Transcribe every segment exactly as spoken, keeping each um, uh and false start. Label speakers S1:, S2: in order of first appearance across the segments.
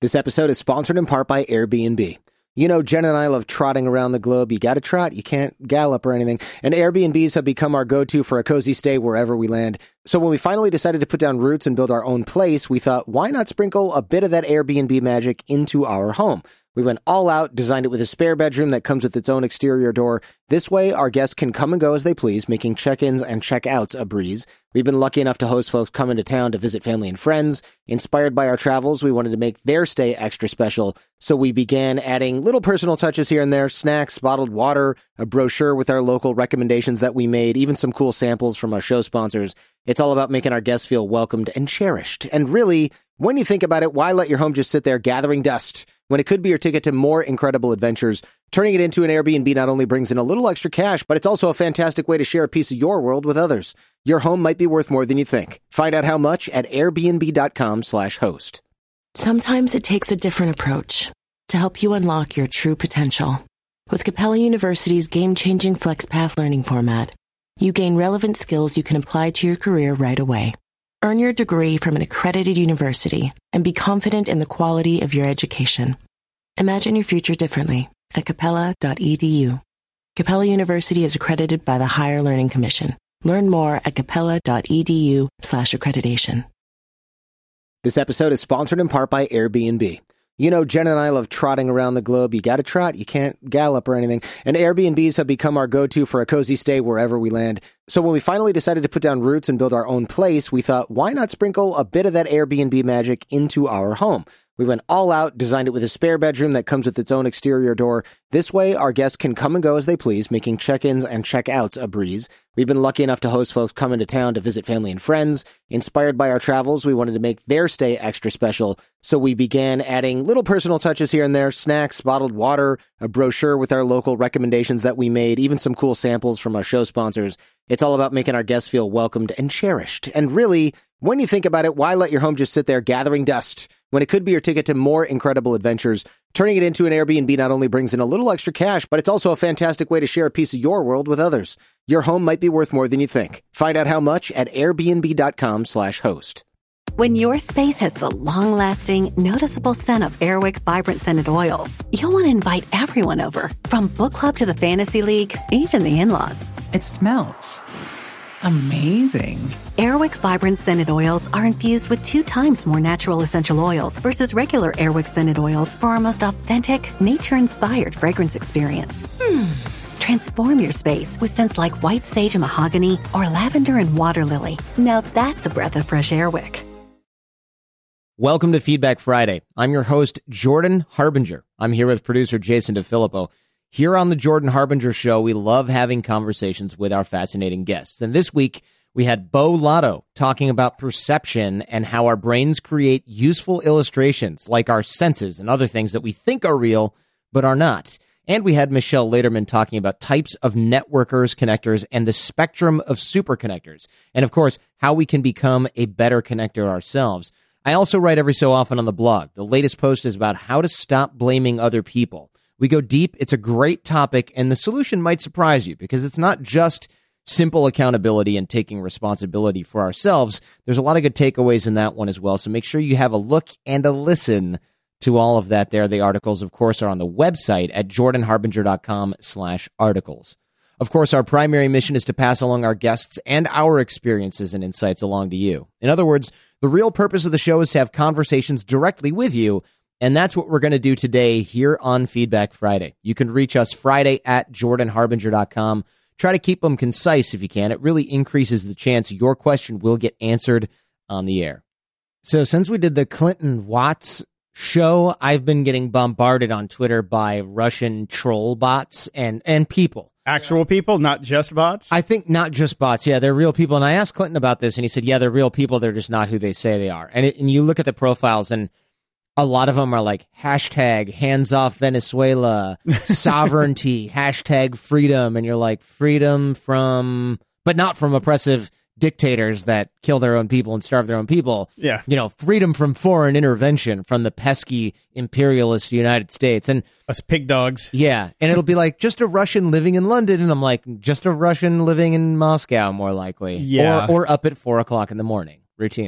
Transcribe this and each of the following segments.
S1: This episode is sponsored in part by Airbnb. You know, Jen and I love trotting around the globe. You got to trot. You can't gallop or anything. And Airbnbs have become our go-to for a cozy stay wherever we land. So when we finally decided to put down roots and build our own place, we thought, why not sprinkle a bit of that Airbnb magic into our home? We went all out, designed it with a spare bedroom that comes with its own exterior door. This way, our guests can come and go as they please, making check-ins and check-outs a breeze. We've been lucky enough to host folks coming to town to visit family and friends. Inspired by our travels, we wanted to make their stay extra special, so we began adding little personal touches here and there, snacks, bottled water, a brochure with our local recommendations that we made, even some cool samples from our show sponsors. It's all about making our guests feel welcomed and cherished. And really, when you think about it, why let your home just sit there gathering dust when it could be your ticket to more incredible adventures? Turning it into an Airbnb not only brings in a little extra cash, but it's also a fantastic way to share a piece of your world with others. Your home might be worth more than you think. Find out how much at airbnb.com slash host.
S2: Sometimes it takes a different approach to help you unlock your true potential. With Capella University's game-changing FlexPath learning format, you gain relevant skills you can apply to your career right away. Earn your degree from an accredited university and be confident in the quality of your education. Imagine your future differently at capella dot e d u. Capella University is accredited by the Higher Learning Commission. Learn more at capella dot e d u slash accreditation.
S1: This episode is sponsored in part by Airbnb. You know, Jen and I love trotting around the globe. You got to trot. You can't gallop or anything. And Airbnbs have become our go-to for a cozy stay wherever we land. So when we finally decided to put down roots and build our own place, we thought, why not sprinkle a bit of that Airbnb magic into our home? We went all out, designed it with a spare bedroom that comes with its own exterior door. This way, our guests can come and go as they please, making check-ins and check-outs a breeze. We've been lucky enough to host folks coming to town to visit family and friends. Inspired by our travels, we wanted to make their stay extra special, so we began adding little personal touches here and there, snacks, bottled water, a brochure with our local recommendations that we made, even some cool samples from our show sponsors. It's all about making our guests feel welcomed and cherished. And really, when you think about it, why let your home just sit there gathering dust when it could be your ticket to more incredible adventures? Turning it into an Airbnb not only brings in a little extra cash, but it's also a fantastic way to share a piece of your world with others. Your home might be worth more than you think. Find out how much at airbnb.com slash host.
S3: When your space has the long-lasting, noticeable scent of Airwick Vibrant Scented Oils, you'll want to invite everyone over, from book club to the fantasy league, even the in-laws.
S4: It smells amazing.
S3: Airwick Vibrant Scented Oils are infused with two times more natural essential oils versus regular Airwick Scented Oils for our most authentic, nature-inspired fragrance experience. Hmm. Transform your space with scents like white sage and mahogany or lavender and water lily. Now that's a breath of fresh Airwick.
S1: Welcome to Feedback Friday. I'm your host, Jordan Harbinger. I'm here with producer Jason DeFilippo. Here on the Jordan Harbinger Show, we love having conversations with our fascinating guests. And this week, we had Bo Lotto talking about perception and how our brains create useful illustrations like our senses and other things that we think are real but are not. And we had Michelle Laderman talking about types of networkers, connectors, and the spectrum of superconnectors. And of course, how we can become a better connector ourselves. I also write every so often on the blog. The latest post is about how to stop blaming other people. We go deep. It's a great topic, and the solution might surprise you because it's not just simple accountability and taking responsibility for ourselves. There's a lot of good takeaways in that one as well, so make sure you have a look and a listen to all of that there. The articles, of course, are on the website at jordanharbinger.com slash articles. Of course, our primary mission is to pass along our guests and our experiences and insights along to you. In other words, the real purpose of the show is to have conversations directly with you, and that's what we're going to do today here on Feedback Friday. You can reach us Friday at jordan harbinger dot com. Try to keep them concise if you can. It really increases the chance your question will get answered on the air. So since we did the Clinton Watts show, I've been getting bombarded on Twitter by Russian troll bots and, and people.
S5: Actual people, not just bots?
S1: I think not just bots. Yeah, they're real people. And I asked Clinton about this, and he said, yeah, they're real people. They're just not who they say they are. And, it, and you look at the profiles, and a lot of them are like hashtag hands off Venezuela, sovereignty, hashtag freedom. And you're like, freedom from, but not from oppressive dictators that kill their own people and starve their own people.
S5: Yeah.
S1: You know, freedom from foreign intervention from the pesky imperialist United States. And
S5: us pig dogs.
S1: Yeah. And it'll be like, just a Russian living in London. And I'm like, just a Russian living in Moscow, more likely.
S5: Yeah.
S1: Or, or up at four o'clock in the morning, routinely.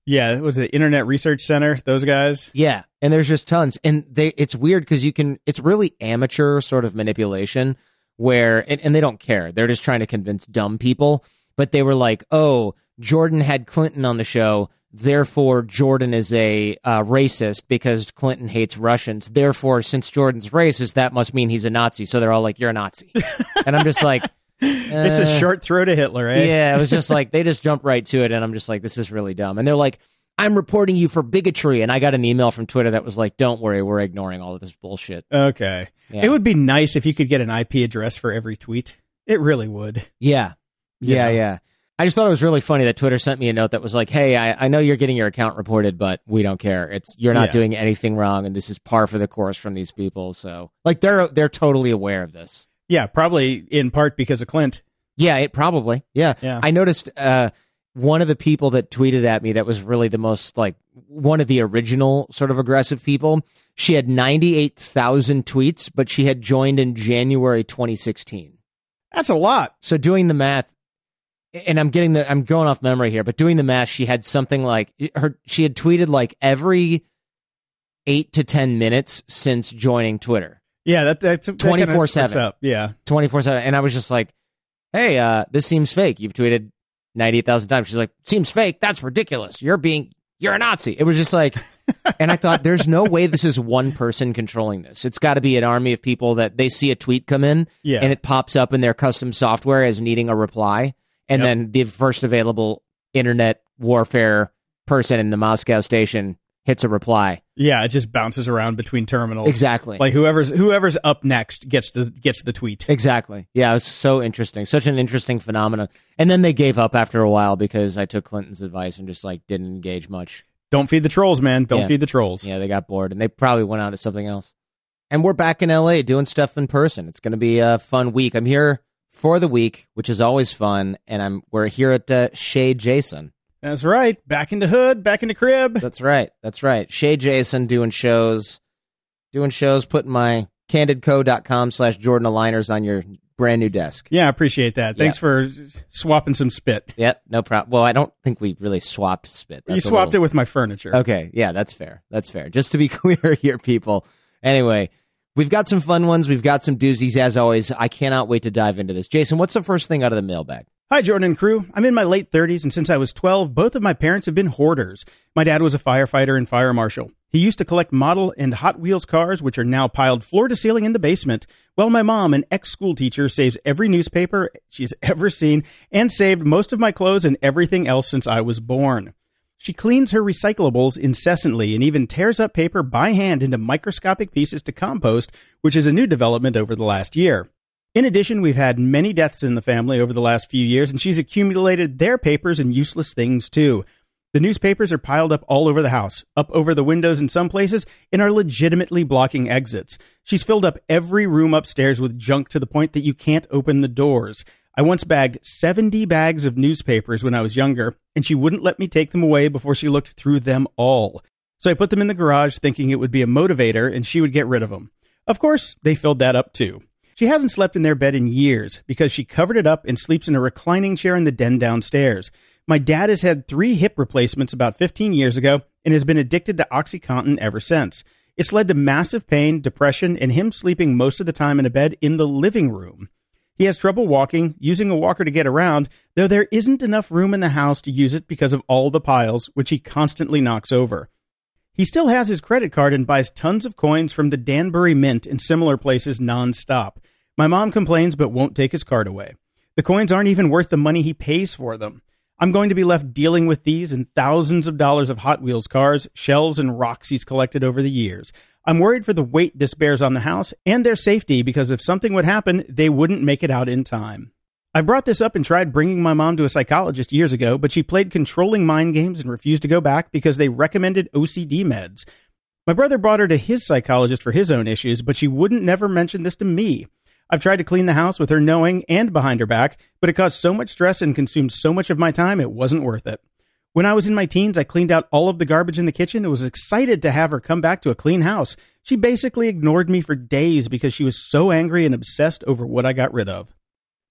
S5: Yeah, it was the Internet Research Center, those guys.
S1: Yeah, and there's just tons. And they it's weird because you can, it's really amateur sort of manipulation where, and, and they don't care. They're just trying to convince dumb people. But they were like, oh, Jordan had Clinton on the show, therefore Jordan is a uh, racist because Clinton hates Russians. Therefore, since Jordan's racist, that must mean he's a Nazi. So they're all like, you're a Nazi. And I'm just like... Uh,
S5: it's a short throw to Hitler, eh?
S1: Yeah, it was just like, they just jump right to it, and I'm just like, this is really dumb. And they're like, I'm reporting you for bigotry, and I got an email from Twitter that was like, don't worry, we're ignoring all of this bullshit.
S5: Okay. Yeah. It would be nice if you could get an I P address for every tweet. It really would.
S1: Yeah. Yeah, yeah. yeah. I just thought it was really funny that Twitter sent me a note that was like, hey, I, I know you're getting your account reported, but we don't care. It's You're not yeah. doing anything wrong, and this is par for the course from these people. So, like, they're they're totally aware of this.
S5: Yeah, probably in part because of Clint.
S1: Yeah, it probably. Yeah.
S5: yeah.
S1: I noticed uh, one of the people that tweeted at me that was really the most, like, one of the original sort of aggressive people, she had ninety-eight thousand tweets, but she had joined in January twenty sixteen.
S5: That's a lot.
S1: So doing the math, and I'm getting the, I'm going off memory here, but doing the math, she had something like, her, she had tweeted like every eight to ten minutes since joining Twitter.
S5: Yeah, that, that's
S1: twenty-four seven.
S5: Yeah.
S1: twenty-four seven. And I was just like, hey, uh, this seems fake. You've tweeted ninety-eight thousand times. She's like, seems fake. That's ridiculous. You're being, you're a Nazi. It was just like, and I thought, there's no way this is one person controlling this. It's got to be an army of people that they see a tweet come in
S5: yeah.
S1: and it pops up in their custom software as needing a reply. And yep. then the first available internet warfare person in the Moscow station hits a reply.
S5: Yeah, it just bounces around between terminals.
S1: Exactly.
S5: Like whoever's whoever's up next gets the gets the tweet.
S1: Exactly. Yeah, it's so interesting. Such an interesting phenomenon. And then they gave up after a while because I took Clinton's advice and just like didn't engage much.
S5: Don't feed the trolls, man. Don't
S1: yeah.
S5: feed the trolls.
S1: Yeah, they got bored and they probably went on to something else. And we're back in L A doing stuff in person. It's going to be a fun week. I'm here for the week, which is always fun, and I'm we're here at uh, Chez Jason.
S5: That's right. Back into hood, back into crib.
S1: That's right. That's right. Chez Jason doing shows, doing shows, putting my candidco.com slash Jordan aligners on your brand new desk.
S5: Yeah, I appreciate that. Thanks yeah. for swapping some spit.
S1: Yep, no problem. Well, I don't think we really swapped spit.
S5: That's you swapped little... it with my furniture.
S1: Okay, yeah, that's fair. That's fair. Just to be clear here, people. Anyway, we've got some fun ones. We've got some doozies, as always. I cannot wait to dive into this. Jason, what's the first thing out of the mailbag?
S5: Hi, Jordan and crew. I'm in my late thirties, and since I was twelve, both of my parents have been hoarders. My dad was a firefighter and fire marshal. He used to collect model and Hot Wheels cars, which are now piled floor to ceiling in the basement, while my mom, an ex-school teacher, saves every newspaper she's ever seen and saved most of my clothes and everything else since I was born. She cleans her recyclables incessantly and even tears up paper by hand into microscopic pieces to compost, which is a new development over the last year. In addition, we've had many deaths in the family over the last few years, and she's accumulated their papers and useless things, too. The newspapers are piled up all over the house, up over the windows in some places, and are legitimately blocking exits. She's filled up every room upstairs with junk to the point that you can't open the doors. I once bagged seventy bags of newspapers when I was younger, and she wouldn't let me take them away before she looked through them all. So I put them in the garage thinking it would be a motivator and she would get rid of them. Of course, they filled that up, too. She hasn't slept in their bed in years because she covered it up and sleeps in a reclining chair in the den downstairs. My dad has had three hip replacements about fifteen years ago and has been addicted to OxyContin ever since. It's led to massive pain, depression, and him sleeping most of the time in a bed in the living room. He has trouble walking, using a walker to get around, though there isn't enough room in the house to use it because of all the piles, which he constantly knocks over. He still has his credit card and buys tons of coins from the Danbury Mint and similar places nonstop. My mom complains but won't take his card away. The coins aren't even worth the money he pays for them. I'm going to be left dealing with these and thousands of dollars of Hot Wheels cars, shells, and rocks he's collected over the years. I'm worried for the weight this bears on the house and their safety because if something would happen, they wouldn't make it out in time. I brought this up and tried bringing my mom to a psychologist years ago, but she played controlling mind games and refused to go back because they recommended O C D meds. My brother brought her to his psychologist for his own issues, but she wouldn't never mention this to me. I've tried to clean the house with her knowing and behind her back, but it caused so much stress and consumed so much of my time it wasn't worth it. When I was in my teens, I cleaned out all of the garbage in the kitchen and was excited to have her come back to a clean house. She basically ignored me for days because she was so angry and obsessed over what I got rid of.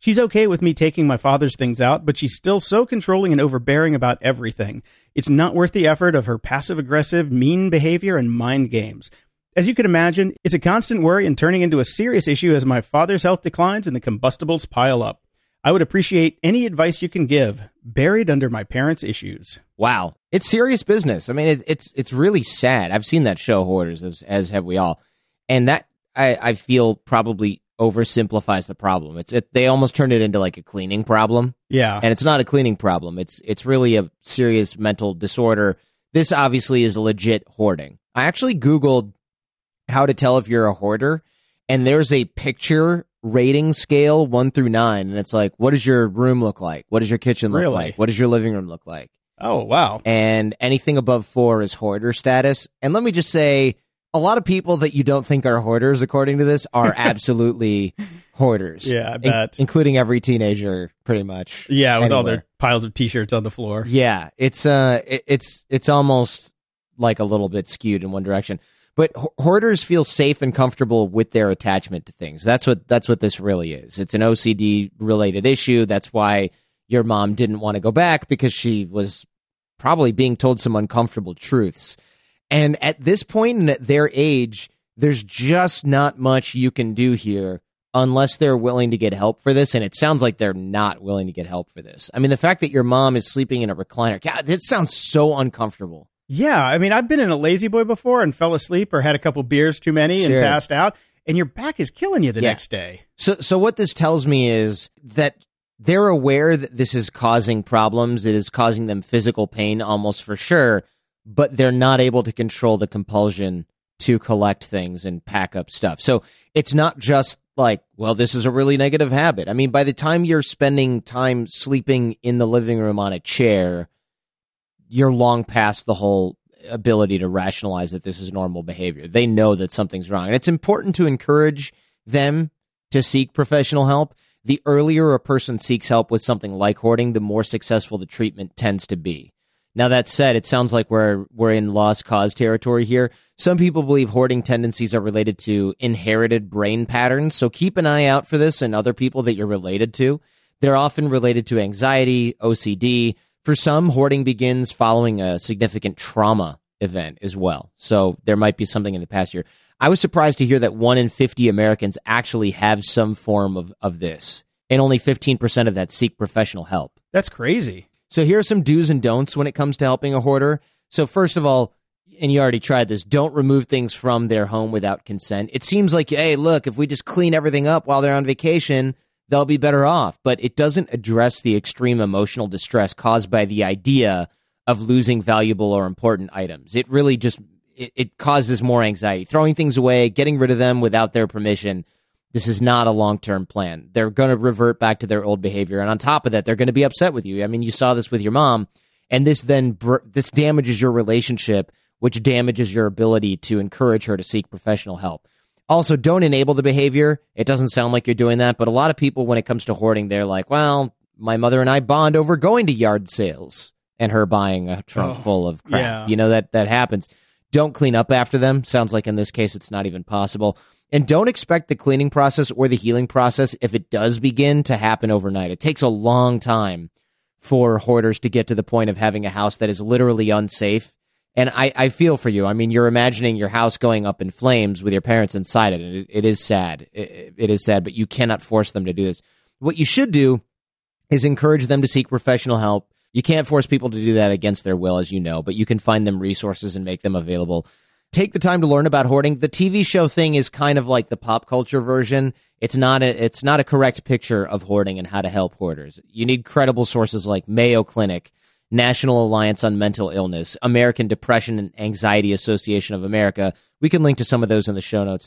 S5: She's okay with me taking my father's things out, but she's still so controlling and overbearing about everything. It's not worth the effort of her passive-aggressive, mean behavior and mind games. As you can imagine, it's a constant worry and turning into a serious issue as my father's health declines and the combustibles pile up. I would appreciate any advice you can give, buried under my parents' issues.
S1: Wow. It's serious business. I mean, it's it's it's really sad. I've seen that show, Hoarders, as, as have we all. And that, I, I feel, probably oversimplifies the problem. It's it, They almost turned it into like a cleaning problem.
S5: Yeah.
S1: And it's not a cleaning problem. It's It's really a serious mental disorder. This obviously is legit hoarding. I actually Googled how to tell if you're a hoarder, and there's a picture rating scale one through nine, and it's like, what does your room look like? What does your kitchen look
S5: Really?
S1: like? What does your living room look like?
S5: Oh, wow.
S1: And anything above four is hoarder status. And let me just say, a lot of people that you don't think are hoarders, according to this, are absolutely hoarders.
S5: Yeah, I bet.
S1: In- including every teenager, pretty much.
S5: Yeah, with
S1: anywhere.
S5: all their piles of T-shirts on the floor.
S1: Yeah, it's uh, it, it's it's almost like a little bit skewed in one direction. But hoarders feel safe and comfortable with their attachment to things. That's what that's what this really is. It's an O C D related issue. That's why your mom didn't want to go back, because she was probably being told some uncomfortable truths. And at this point in their age, there's just not much you can do here unless they're willing to get help for this. And it sounds like they're not willing to get help for this. I mean, the fact that your mom is sleeping in a recliner, God, it sounds so uncomfortable.
S5: Yeah, I mean, I've been in a lazy boy before and fell asleep or had a couple beers too many and
S1: Sure.
S5: passed out, and your back is killing you the
S1: Yeah.
S5: next day.
S1: So, so what this tells me is that they're aware that this is causing problems. It is causing them physical pain, almost for sure, but they're not able to control the compulsion to collect things and pack up stuff. So it's not just like, well, this is a really negative habit. I mean, by the time you're spending time sleeping in the living room on a chair, you're long past the whole ability to rationalize that this is normal behavior. They know that something's wrong. And it's important to encourage them to seek professional help. The earlier a person seeks help with something like hoarding, the more successful the treatment tends to be. Now, that said, it sounds like we're we're in lost cause territory here. Some people believe hoarding tendencies are related to inherited brain patterns, so keep an eye out for this in other people that you're related to. They're often related to anxiety, O C D. For some, hoarding begins following a significant trauma event as well. So there might be something in the past year. I was surprised to hear that one in fifty Americans actually have some form of, of this, and only fifteen percent of that seek professional help.
S5: That's crazy.
S1: So here are some do's and don'ts when it comes to helping a hoarder. So first of all, and you already tried this, don't remove things from their home without consent. It seems like, hey, look, if we just clean everything up while they're on vacation, they'll be better off. But it doesn't address the extreme emotional distress caused by the idea of losing valuable or important items. It really just, it, it causes more anxiety. Throwing things away, getting rid of them without their permission, this is not a long-term plan. They're going to revert back to their old behavior. And on top of that, they're going to be upset with you. I mean, you saw this with your mom, and this then, br- this damages your relationship, which damages your ability to encourage her to seek professional help. Also, don't enable the behavior. It doesn't sound like you're doing that, but a lot of people, when it comes to hoarding, they're like, well, my mother and I bond over going to yard sales and her buying a trunk
S5: Oh,
S1: full of crap.
S5: yeah.
S1: You know, that that happens. Don't clean up after them. Sounds like in this case, it's not even possible. And don't expect the cleaning process or the healing process, if it does begin, to happen overnight. It takes a long time for hoarders to get to the point of having a house that is literally unsafe. And I, I feel for you. I mean, you're imagining your house going up in flames with your parents inside it. And it, it is sad. It, it is sad, but you cannot force them to do this. What you should do is encourage them to seek professional help. You can't force people to do that against their will, as you know, but you can find them resources and make them available. Take the time to learn about hoarding. The T V show thing is kind of like the pop culture version. It's not a, it's not a correct picture of hoarding and how to help hoarders. You need credible sources like Mayo Clinic, National Alliance on Mental Illness, American Depression and Anxiety Association of America. We can link to some of those in the show notes.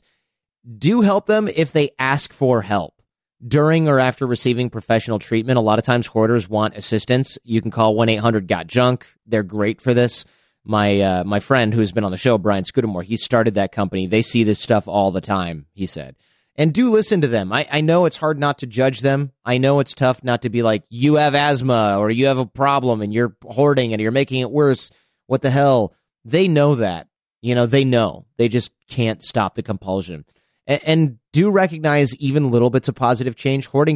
S1: Do help them if they ask for help. During or after receiving professional treatment, a lot of times hoarders want assistance. You can call one eight hundred got junk. They're great for this. My uh, my friend who's been on the show, Brian Scudamore, he started that company. They see this stuff all the time, he said. And do listen to them. I, I know it's hard not to judge them. I know it's tough not to be like, you have asthma or you have a problem and you're hoarding and you're making it worse. What the hell? They know that. You know, they know. They just can't stop the compulsion. And, and do recognize even little bits of positive change. Hoarding doesn't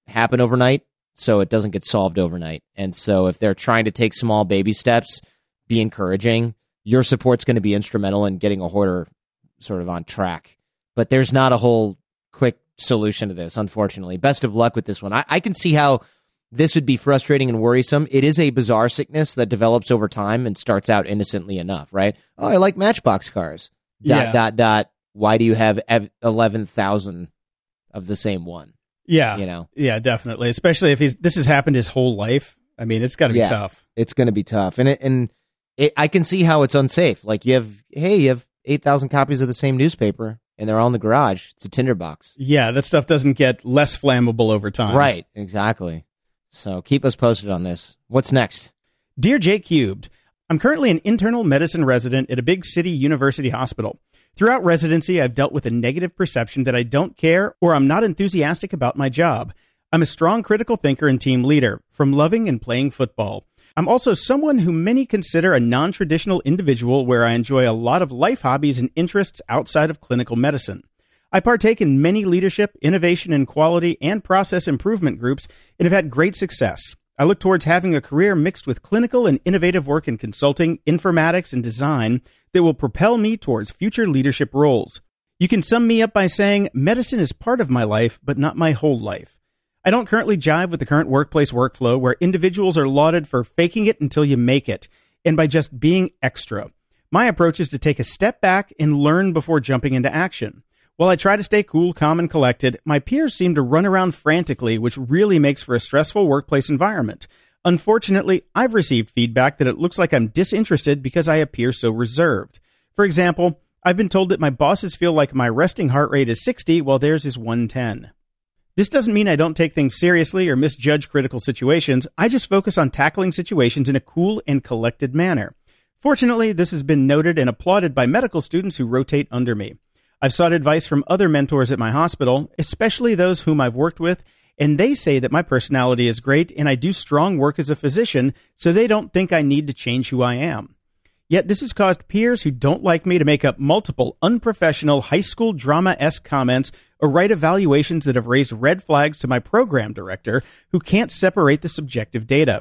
S1: happen overnight, so it doesn't get solved overnight. And so if they're trying to take small baby steps, be encouraging. Your support's going to be instrumental in getting a hoarder sort of on track. But there's not a whole quick solution to this, unfortunately. Best of luck with this one. I, I can see how this would be frustrating and worrisome. It is a bizarre sickness that develops over time and starts out innocently enough, right? Oh, I like Matchbox cars. Dot,
S5: Yeah.
S1: dot, dot. Why do you have eleven thousand of the same one?
S5: Yeah.
S1: You know?
S5: Yeah, definitely. Especially if he's this has happened his whole life. I mean, it's got to be
S1: Yeah.
S5: tough.
S1: It's going to be tough. And it, and it, I can see how it's unsafe. Like you have, hey, you have eight thousand copies of the same newspaper and they're all in the garage. It's a tinderbox.
S5: Yeah, that stuff doesn't get less flammable over time.
S1: Right. Exactly. So keep us posted on this. What's next?
S5: Dear J Cubed, I'm currently an internal medicine resident at a big city university hospital. Throughout residency, I've dealt with a negative perception that I don't care or I'm not enthusiastic about my job. I'm a strong critical thinker and team leader, from loving and playing football. I'm also someone who many consider a non-traditional individual where I enjoy a lot of life hobbies and interests outside of clinical medicine. I partake in many leadership, innovation and quality, and process improvement groups and have had great success. I look towards having a career mixed with clinical and innovative work in consulting, informatics, and design that will propel me towards future leadership roles. You can sum me up by saying medicine is part of my life, but not my whole life. I don't currently jive with the current workplace workflow where individuals are lauded for faking it until you make it, and by just being extra. My approach is to take a step back and learn before jumping into action. While I try to stay cool, calm, and collected, my peers seem to run around frantically, which really makes for a stressful workplace environment. Unfortunately, I've received feedback that it looks like I'm disinterested because I appear so reserved. For example, I've been told that my bosses feel like my resting heart rate is sixty while theirs is one ten. This doesn't mean I don't take things seriously or misjudge critical situations. I just focus on tackling situations in a cool and collected manner. Fortunately, this has been noted and applauded by medical students who rotate under me. I've sought advice from other mentors at my hospital, especially those whom I've worked with, and they say that my personality is great and I do strong work as a physician, so they don't think I need to change who I am. Yet this has caused peers who don't like me to make up multiple unprofessional high school drama-esque comments or write evaluations that have raised red flags to my program director who can't separate the subjective data.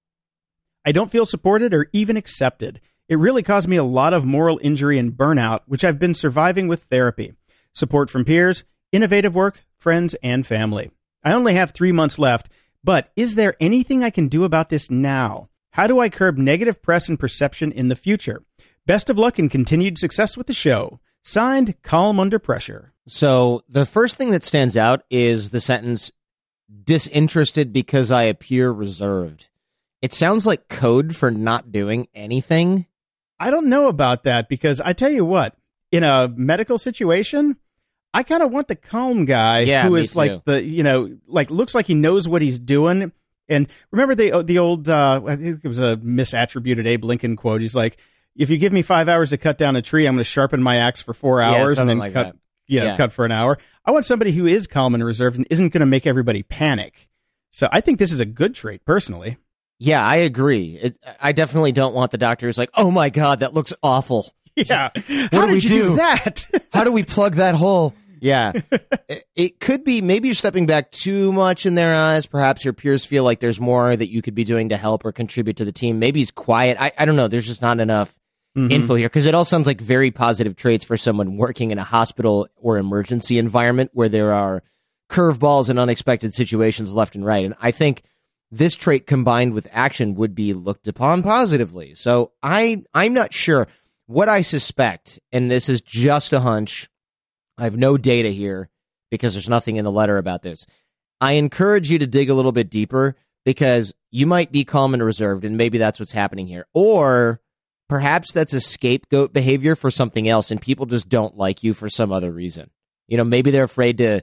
S5: I don't feel supported or even accepted. It really caused me a lot of moral injury and burnout, which I've been surviving with therapy, support from peers, innovative work, friends, and family. I only have three months left, but is there anything I can do about this now? How do I curb negative press and perception in the future? Best of luck and continued success with the show. Signed, Calm Under Pressure.
S1: So the first thing that stands out is the sentence, disinterested because I appear reserved. It sounds like code for not doing anything.
S5: I don't know about that because I tell you what, in a medical situation, I kind of want the calm guy
S1: Yeah,
S5: who
S1: me
S5: is
S1: too.
S5: like the, you know, like looks like he knows what he's doing. And remember the the old, uh, I think it was a misattributed Abe Lincoln quote. He's like, if you give me five hours to cut down a tree, I'm going to sharpen my axe for four
S1: Yeah,
S5: hours and
S1: something
S5: then
S1: like
S5: cut,
S1: that.
S5: you know,
S1: Yeah.
S5: cut for an hour. I want somebody who is calm and reserved and isn't going to make everybody panic. So I think this is a good trait, personally.
S1: Yeah, I agree. It, I definitely don't want the doctor who's like, oh my God, that looks awful.
S5: Yeah.
S1: What
S5: How
S1: do
S5: did
S1: we
S5: you
S1: do?
S5: do that?
S1: How do we plug that hole? Yeah. it, it could be maybe you're stepping back too much in their eyes. Perhaps your peers feel like there's more that you could be doing to help or contribute to the team. Maybe he's quiet. I, I don't know. There's just not enough
S5: Mhm.
S1: info here because it all sounds like very positive traits for someone working in a hospital or emergency environment where there are curveballs and unexpected situations left and right. And I think this trait combined with action would be looked upon positively. So I, I'm not sure. What I suspect, and this is just a hunch, I have no data here because there's nothing in the letter about this. I encourage you to dig a little bit deeper because you might be calm and reserved, and maybe that's what's happening here. Or perhaps that's a scapegoat behavior for something else, and people just don't like you for some other reason. You know, maybe they're afraid to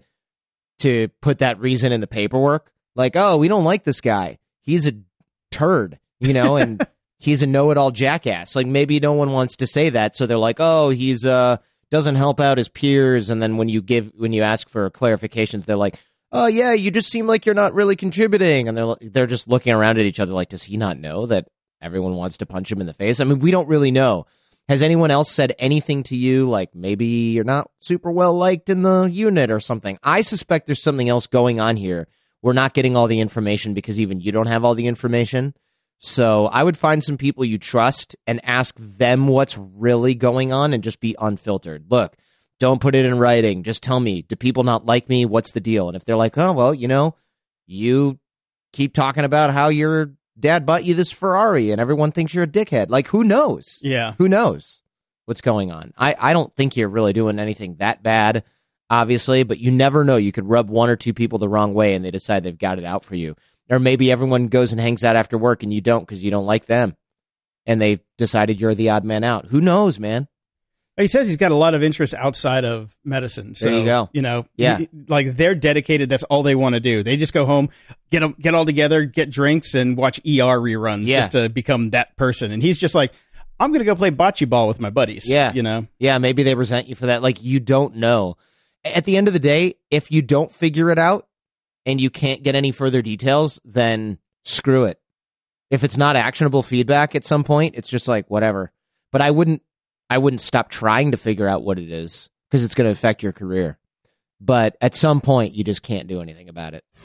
S1: to put that reason in the paperwork. Like, oh, we don't like this guy. He's a turd, you know, and he's a know-it-all jackass. Like, maybe no one wants to say that, so they're like, oh, he's uh doesn't help out his peers. And then when you give when you ask for clarifications, they're like, oh yeah, you just seem like you're not really contributing. And they're they're just looking around at each other like, does he not know that everyone wants to punch him in the face? I mean, we don't really know. Has anyone else said anything to you like maybe you're not super well liked in the unit or something? I suspect there's something else going on here we're not getting all the information because even you don't have all the information. So I would find some people you trust and ask them what's really going on and just be unfiltered. Look, don't put it in writing. Just tell me, do people not like me? What's the deal? And if they're like, oh, well, you know, you keep talking about how your dad bought you this Ferrari and everyone thinks you're a dickhead. Like, who knows?
S5: Yeah.
S1: Who knows what's going on? I, I don't think you're really doing anything that bad, obviously, but you never know. You could rub one or two people the wrong way and they decide they've got it out for you. Or maybe everyone goes and hangs out after work and you don't because you don't like them. And they decided you're the odd man out. Who knows, man?
S5: He says he's got a lot of interest outside of medicine. So,
S1: there you go.
S5: You know,
S1: yeah.
S5: he, like they're dedicated. That's all they want to do. They just go home, get them, get all together, get drinks, and watch E R reruns
S1: yeah.
S5: just to become that person. And he's just like, I'm going to go play bocce ball with my buddies.
S1: Yeah.
S5: You know?
S1: Yeah, maybe they resent you for that. Like, you don't know. At the end of the day, if you don't figure it out and you can't get any further details, then screw it. If it's not actionable feedback at some point, it's just like, whatever. But I wouldn't I wouldn't stop trying to figure out what it is because it's going to affect your career. But at some point, you just can't do anything about it.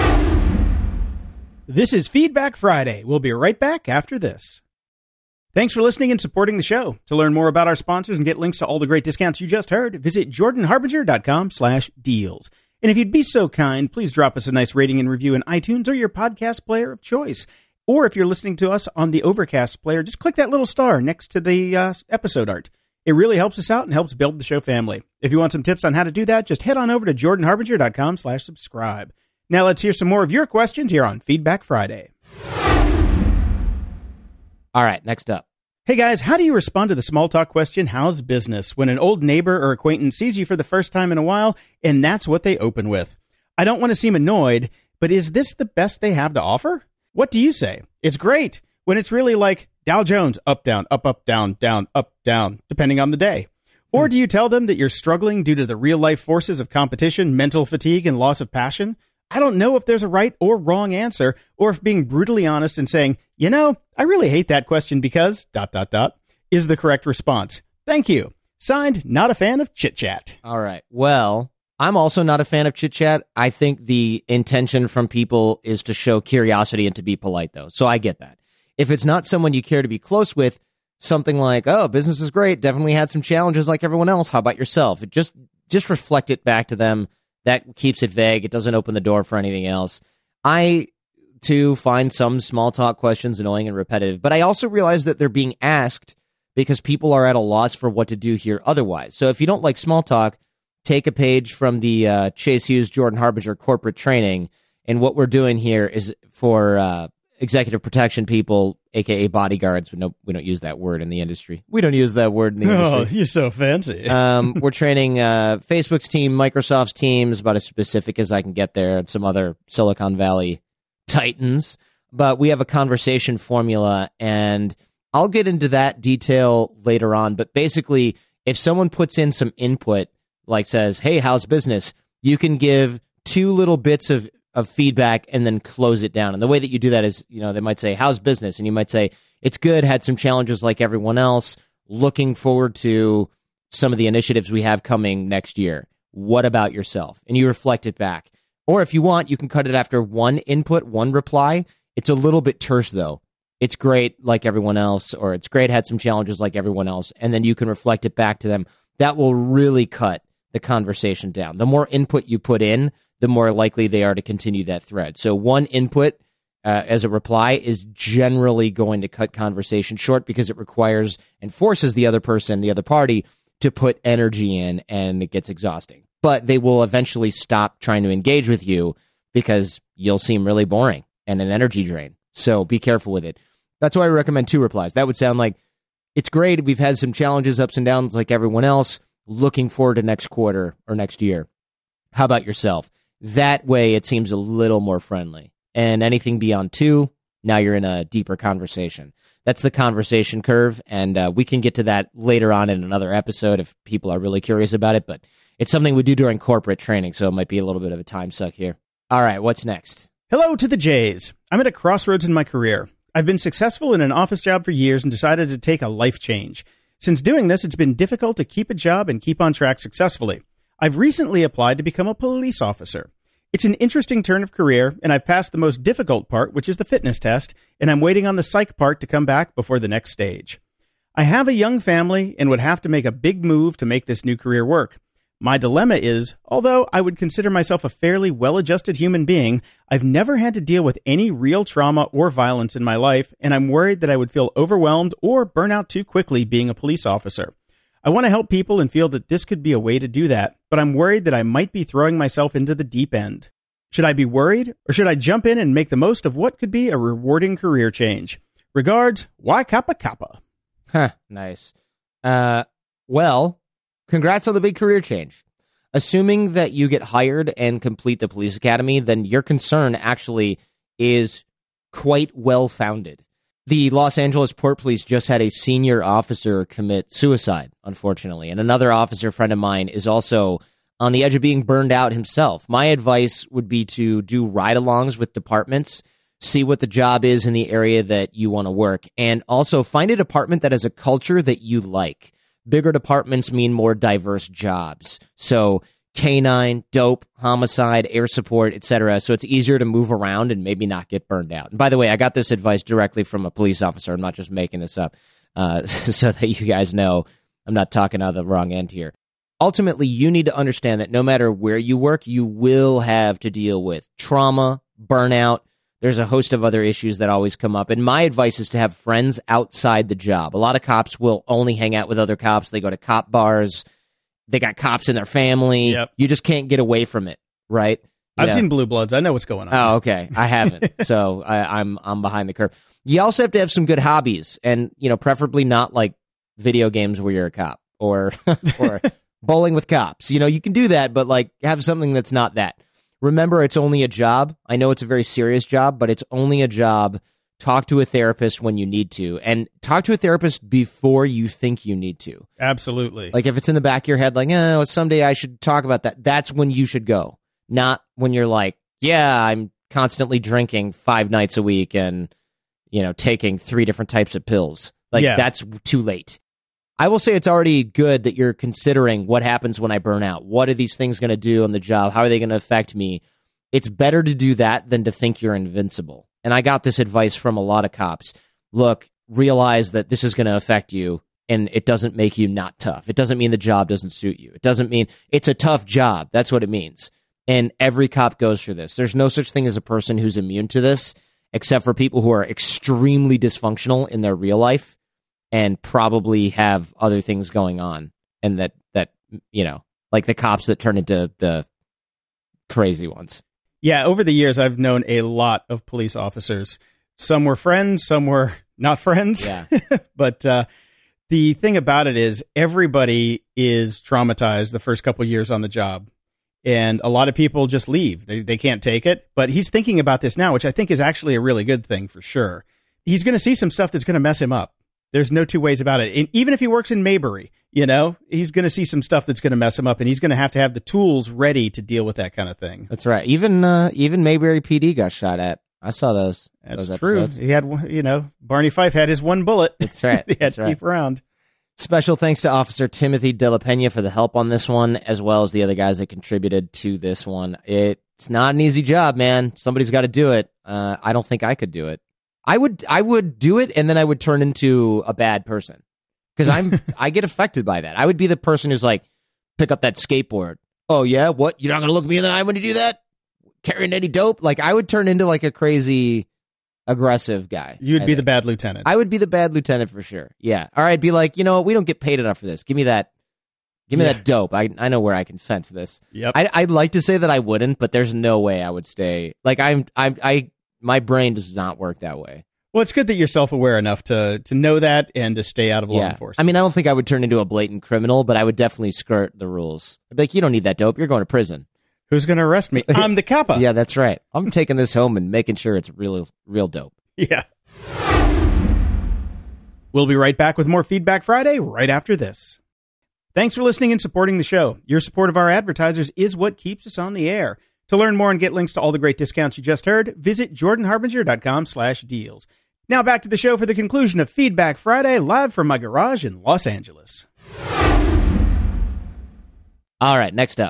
S5: This is Feedback Friday. We'll be right back after this. Thanks for listening and supporting the show. To learn more about our sponsors and get links to all the great discounts you just heard, visit jordanharbinger.com slash deals. And if you'd be so kind, please drop us a nice rating and review in iTunes or your podcast player of choice. Or if you're listening to us on the Overcast player, just click that little star next to the uh, episode art. It really helps us out and helps build the show family. If you want some tips on how to do that, just head on over to jordanharbinger.com slash subscribe. Now let's hear some more of your questions here on Feedback Friday.
S1: All right, next up.
S5: Hey guys, how do you respond to the small talk question, how's business, when an old neighbor or acquaintance sees you for the first time in a while, and that's what they open with? I don't want to seem annoyed, but is this the best they have to offer? What do you say? It's great when it's really like Dow Jones, up, down, up, up, down, down, up, down, depending on the day. Or do you tell them that you're struggling due to the real-life forces of competition, mental fatigue, and loss of passion? I don't know if there's a right or wrong answer, or if being brutally honest and saying, you know, I really hate that question because, dot, dot, dot, is the correct response. Thank you. Signed, not a fan of chit-chat.
S1: All right. Well, I'm also not a fan of chit-chat. I think the intention from people is to show curiosity and to be polite, though. So I get that. If it's not someone you care to be close with, something like, oh, business is great, definitely had some challenges like everyone else. How about yourself? It just, just reflect it back to them. That keeps it vague. It doesn't open the door for anything else. I, too, find some small talk questions annoying and repetitive, but I also realize that they're being asked because people are at a loss for what to do here otherwise. So if you don't like small talk, take a page from the uh, Chase Hughes, Jordan Harbinger corporate training, and what we're doing here is for uh, executive protection people, a k a bodyguards. We don't, we don't use that word in the industry. We don't use that word in the industry.
S5: Oh, you're so fancy.
S1: um, we're training uh, Facebook's team, Microsoft's teams, about as specific as I can get there, and some other Silicon Valley titans. But we have a conversation formula, and I'll get into that detail later on. But basically, if someone puts in some input, like says, hey, how's business? You can give two little bits of of feedback and then close it down. And the way that you do that is, you know, they might say, how's business? And you might say, it's good, had some challenges like everyone else, looking forward to some of the initiatives we have coming next year. What about yourself? And you reflect it back. Or if you want, you can cut it after one input, one reply. It's a little bit terse, though. It's great like everyone else, or it's great, had some challenges like everyone else. And then you can reflect it back to them. That will really cut the conversation down. The more input you put in, the more likely they are to continue that thread. So one input uh, as a reply is generally going to cut conversation short because it requires and forces the other person, the other party, to put energy in, and it gets exhausting. But they will eventually stop trying to engage with you because you'll seem really boring and an energy drain. So be careful with it. That's why I recommend two replies. That would sound like, it's great, we've had some challenges, ups and downs like everyone else, looking forward to next quarter or next year. How about yourself? That way, it seems a little more friendly. And anything beyond two, now you're in a deeper conversation. That's the conversation curve, and uh, we can get to that later on in another episode if people are really curious about it. But it's something we do during corporate training, so it might be a little bit of a time suck here. All right, what's next?
S5: Hello to the Jays. I'm at a crossroads in my career. I've been successful in an office job for years and decided to take a life change. Since doing this, it's been difficult to keep a job and keep on track successfully. I've recently applied to become a police officer. It's an interesting turn of career, and I've passed the most difficult part, which is the fitness test, and I'm waiting on the psych part to come back before the next stage. I have a young family and would have to make a big move to make this new career work. My dilemma is, although I would consider myself a fairly well-adjusted human being, I've never had to deal with any real trauma or violence in my life, and I'm worried that I would feel overwhelmed or burn out too quickly being a police officer. I want to help people and feel that this could be a way to do that, but I'm worried that I might be throwing myself into the deep end. Should I be worried, or should I jump in and make the most of what could be a rewarding career change? Regards, Y Kappa Kappa.
S1: Huh, nice. Uh, well, congrats on the big career change. Assuming that you get hired and complete the police academy, then your concern actually is quite well-founded. The Los Angeles Port Police just had a senior officer commit suicide, unfortunately, and another officer friend of mine is also on the edge of being burned out himself. My advice would be to do ride-alongs with departments, see what the job is in the area that you want to work, and also find a department that has a culture that you like. Bigger departments mean more diverse jobs. So canine, dope, homicide, air support, et cetera. So it's easier to move around and maybe not get burned out. And by the way, I got this advice directly from a police officer. I'm not just making this up, uh, so that you guys know I'm not talking out of the wrong end here. Ultimately, you need to understand that no matter where you work, you will have to deal with trauma, burnout. There's a host of other issues that always come up. And my advice is to have friends outside the job. A lot of cops will only hang out with other cops. They go to cop bars. They got cops in their family.
S5: Yep.
S1: You just can't get away from it, right? You
S5: I've
S1: know?
S5: seen Blue Bloods. I know what's going on.
S1: Oh, okay. I haven't. so I, I'm I'm behind the curve. You also have to have some good hobbies, and you know, preferably not like video games where you're a cop or or bowling with cops. You know, you can do that, but like have something that's not that. Remember, it's only a job. I know it's a very serious job, but it's only a job. Talk to a therapist when you need to, and talk to a therapist before you think you need to.
S5: Absolutely.
S1: Like if it's in the back of your head, like, oh, someday I should talk about that. That's when you should go. Not when you're like, yeah, I'm constantly drinking five nights a week and, you know, taking three different types of pills. Like
S5: Yeah.
S1: that's too late. I will say it's already good that you're considering what happens when I burn out. What are these things going to do on the job? How are they going to affect me? It's better to do that than to think you're invincible. And I got this advice from a lot of cops. Look, realize that this is going to affect you, and it doesn't make you not tough. It doesn't mean the job doesn't suit you. It doesn't mean it's a tough job. That's what it means. And every cop goes through this. There's no such thing as a person who's immune to this, except for people who are extremely dysfunctional in their real life and probably have other things going on. And that, that you know, like the cops that turn into the crazy ones.
S5: Yeah, over the years, I've known a lot of police officers. Some were friends, some were not friends.
S1: Yeah.
S5: But uh, the thing about it is everybody is traumatized the first couple years on the job. And a lot of people just leave. They they can't take it. But he's thinking about this now, which I think is actually a really good thing for sure. He's going to see some stuff that's going to mess him up. There's no two ways about it. And even if he works in Mayberry, you know, he's going to see some stuff that's going to mess him up, and he's going to have to have the tools ready to deal with that kind of thing.
S1: That's right. Even uh, even Mayberry P D got shot at. I saw those.
S5: That's
S1: those
S5: true.
S1: episodes.
S5: He had, one- you know, Barney Fife had his one bullet.
S1: That's right.
S5: he had
S1: That's
S5: to
S1: right.
S5: keep around.
S1: Special thanks to Officer Timothy De La Pena for the help on this one, as well as the other guys that contributed to this one. It's not an easy job, man. Somebody's got to do it. Uh, I don't think I could do it. I would, I would do it, and then I would turn into a bad person because I'm, I get affected by that. I would be the person who's like, pick up that skateboard. Oh yeah, what? You're not gonna look me in the eye when you do that? Carrying any dope? Like I would turn into like a crazy, aggressive guy.
S5: You'd
S1: I
S5: be
S1: think.
S5: the bad lieutenant.
S1: I would be the bad lieutenant for sure. Yeah. All right. Be like, you know, we don't get paid enough for this. Give me that. Give me
S5: Yeah.
S1: that dope. I I know where I can fence this.
S5: Yep.
S1: I I'd like to say that I wouldn't, but there's no way I would stay. Like I'm I'm I my brain does not work that way.
S5: Well, it's good that you're self-aware enough to to know that and to stay out of law
S1: Yeah. I
S5: enforcement.
S1: mean, I don't think I would turn into a blatant criminal, but I would definitely skirt the rules. I'd be like, you don't need that dope. You're going to prison.
S5: Who's going to arrest me? I'm the Kappa.
S1: Yeah, that's right. I'm taking this home and making sure it's real real dope.
S5: Yeah. We'll be right back with more Feedback Friday right after this. Thanks for listening and supporting the show. Your support of our advertisers is what keeps us on the air. To learn more and get links to all the great discounts you just heard, visit jordan harbinger dot com slash deals. Now back to the show for the conclusion of Feedback Friday, live from my garage in Los Angeles.
S1: All right, next up.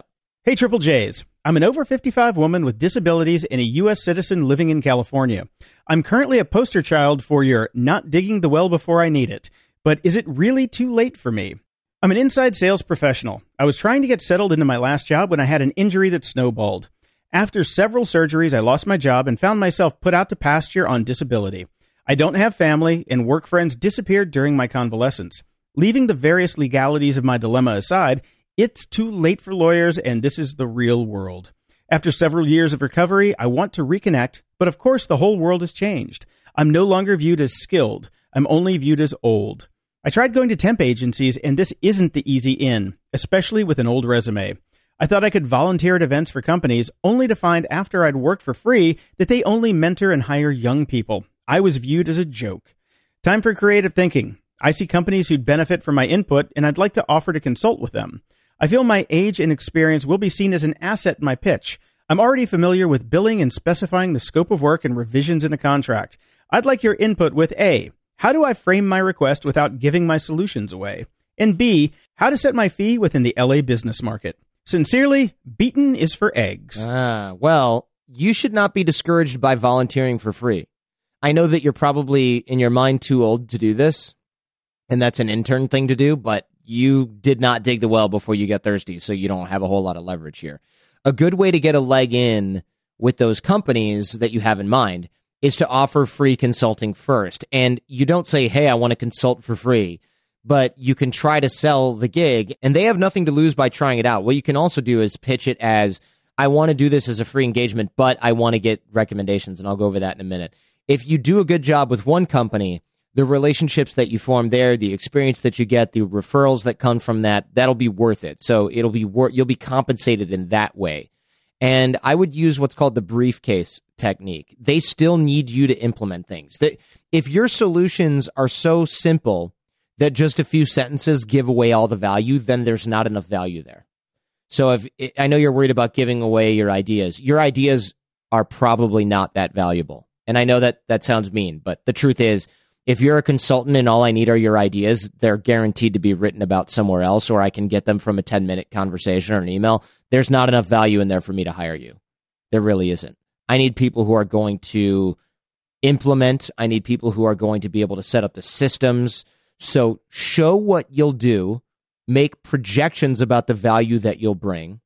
S5: Hey, Triple J's. I'm an over fifty-five woman with disabilities and a U S citizen living in California. I'm currently a poster child for your not digging the well before I need it. But is it really too late for me? I'm an inside sales professional. I was trying to get settled into my last job when I had an injury that snowballed. After several surgeries, I lost my job and found myself put out to pasture on disability. I don't have family, and work friends disappeared during my convalescence. Leaving the various legalities of my dilemma aside, it's too late for lawyers, and this is the real world. After several years of recovery, I want to reconnect, but of course the whole world has changed. I'm no longer viewed as skilled. I'm only viewed as old. I tried going to temp agencies, and this isn't the easy in, especially with an old resume. I thought I could volunteer at events for companies, only to find after I'd worked for free that they only mentor and hire young people. I was viewed as a joke. Time for creative thinking. I see companies who'd benefit from my input, and I'd like to offer to consult with them. I feel my age and experience will be seen as an asset in my pitch. I'm already familiar with billing and specifying the scope of work and revisions in a contract. I'd like your input with A, how do I frame my request without giving my solutions away? And B, how to set my fee within the L A business market. Sincerely, beaten is for eggs.
S1: Ah, well, you should not be discouraged by volunteering for free. I know that you're probably in your mind too old to do this, and that's an intern thing to do, but you did not dig the well before you get thirsty, so you don't have a whole lot of leverage here. A good way to get a leg in with those companies that you have in mind is to offer free consulting first. And you don't say, hey, I want to consult for free, but you can try to sell the gig, and they have nothing to lose by trying it out. What you can also do is pitch it as, I want to do this as a free engagement, but I want to get recommendations, and I'll go over that in a minute. If you do a good job with one company, the relationships that you form there, the experience that you get, the referrals that come from that, that'll be worth it. So it'll be wor- you'll be compensated in that way. And I would use what's called the briefcase technique. They still need you to implement things. That if your solutions are so simple that just a few sentences give away all the value, then there's not enough value there. So if I know you're worried about giving away your ideas, your ideas are probably not that valuable. And I know that that sounds mean, but the truth is, if you're a consultant and all I need are your ideas, they're guaranteed to be written about somewhere else, or I can get them from a ten-minute conversation or an email. There's not enough value in there for me to hire you. There really isn't. I need people who are going to implement. I need people who are going to be able to set up the systems. So show what you'll do, make projections about the value that you'll bring,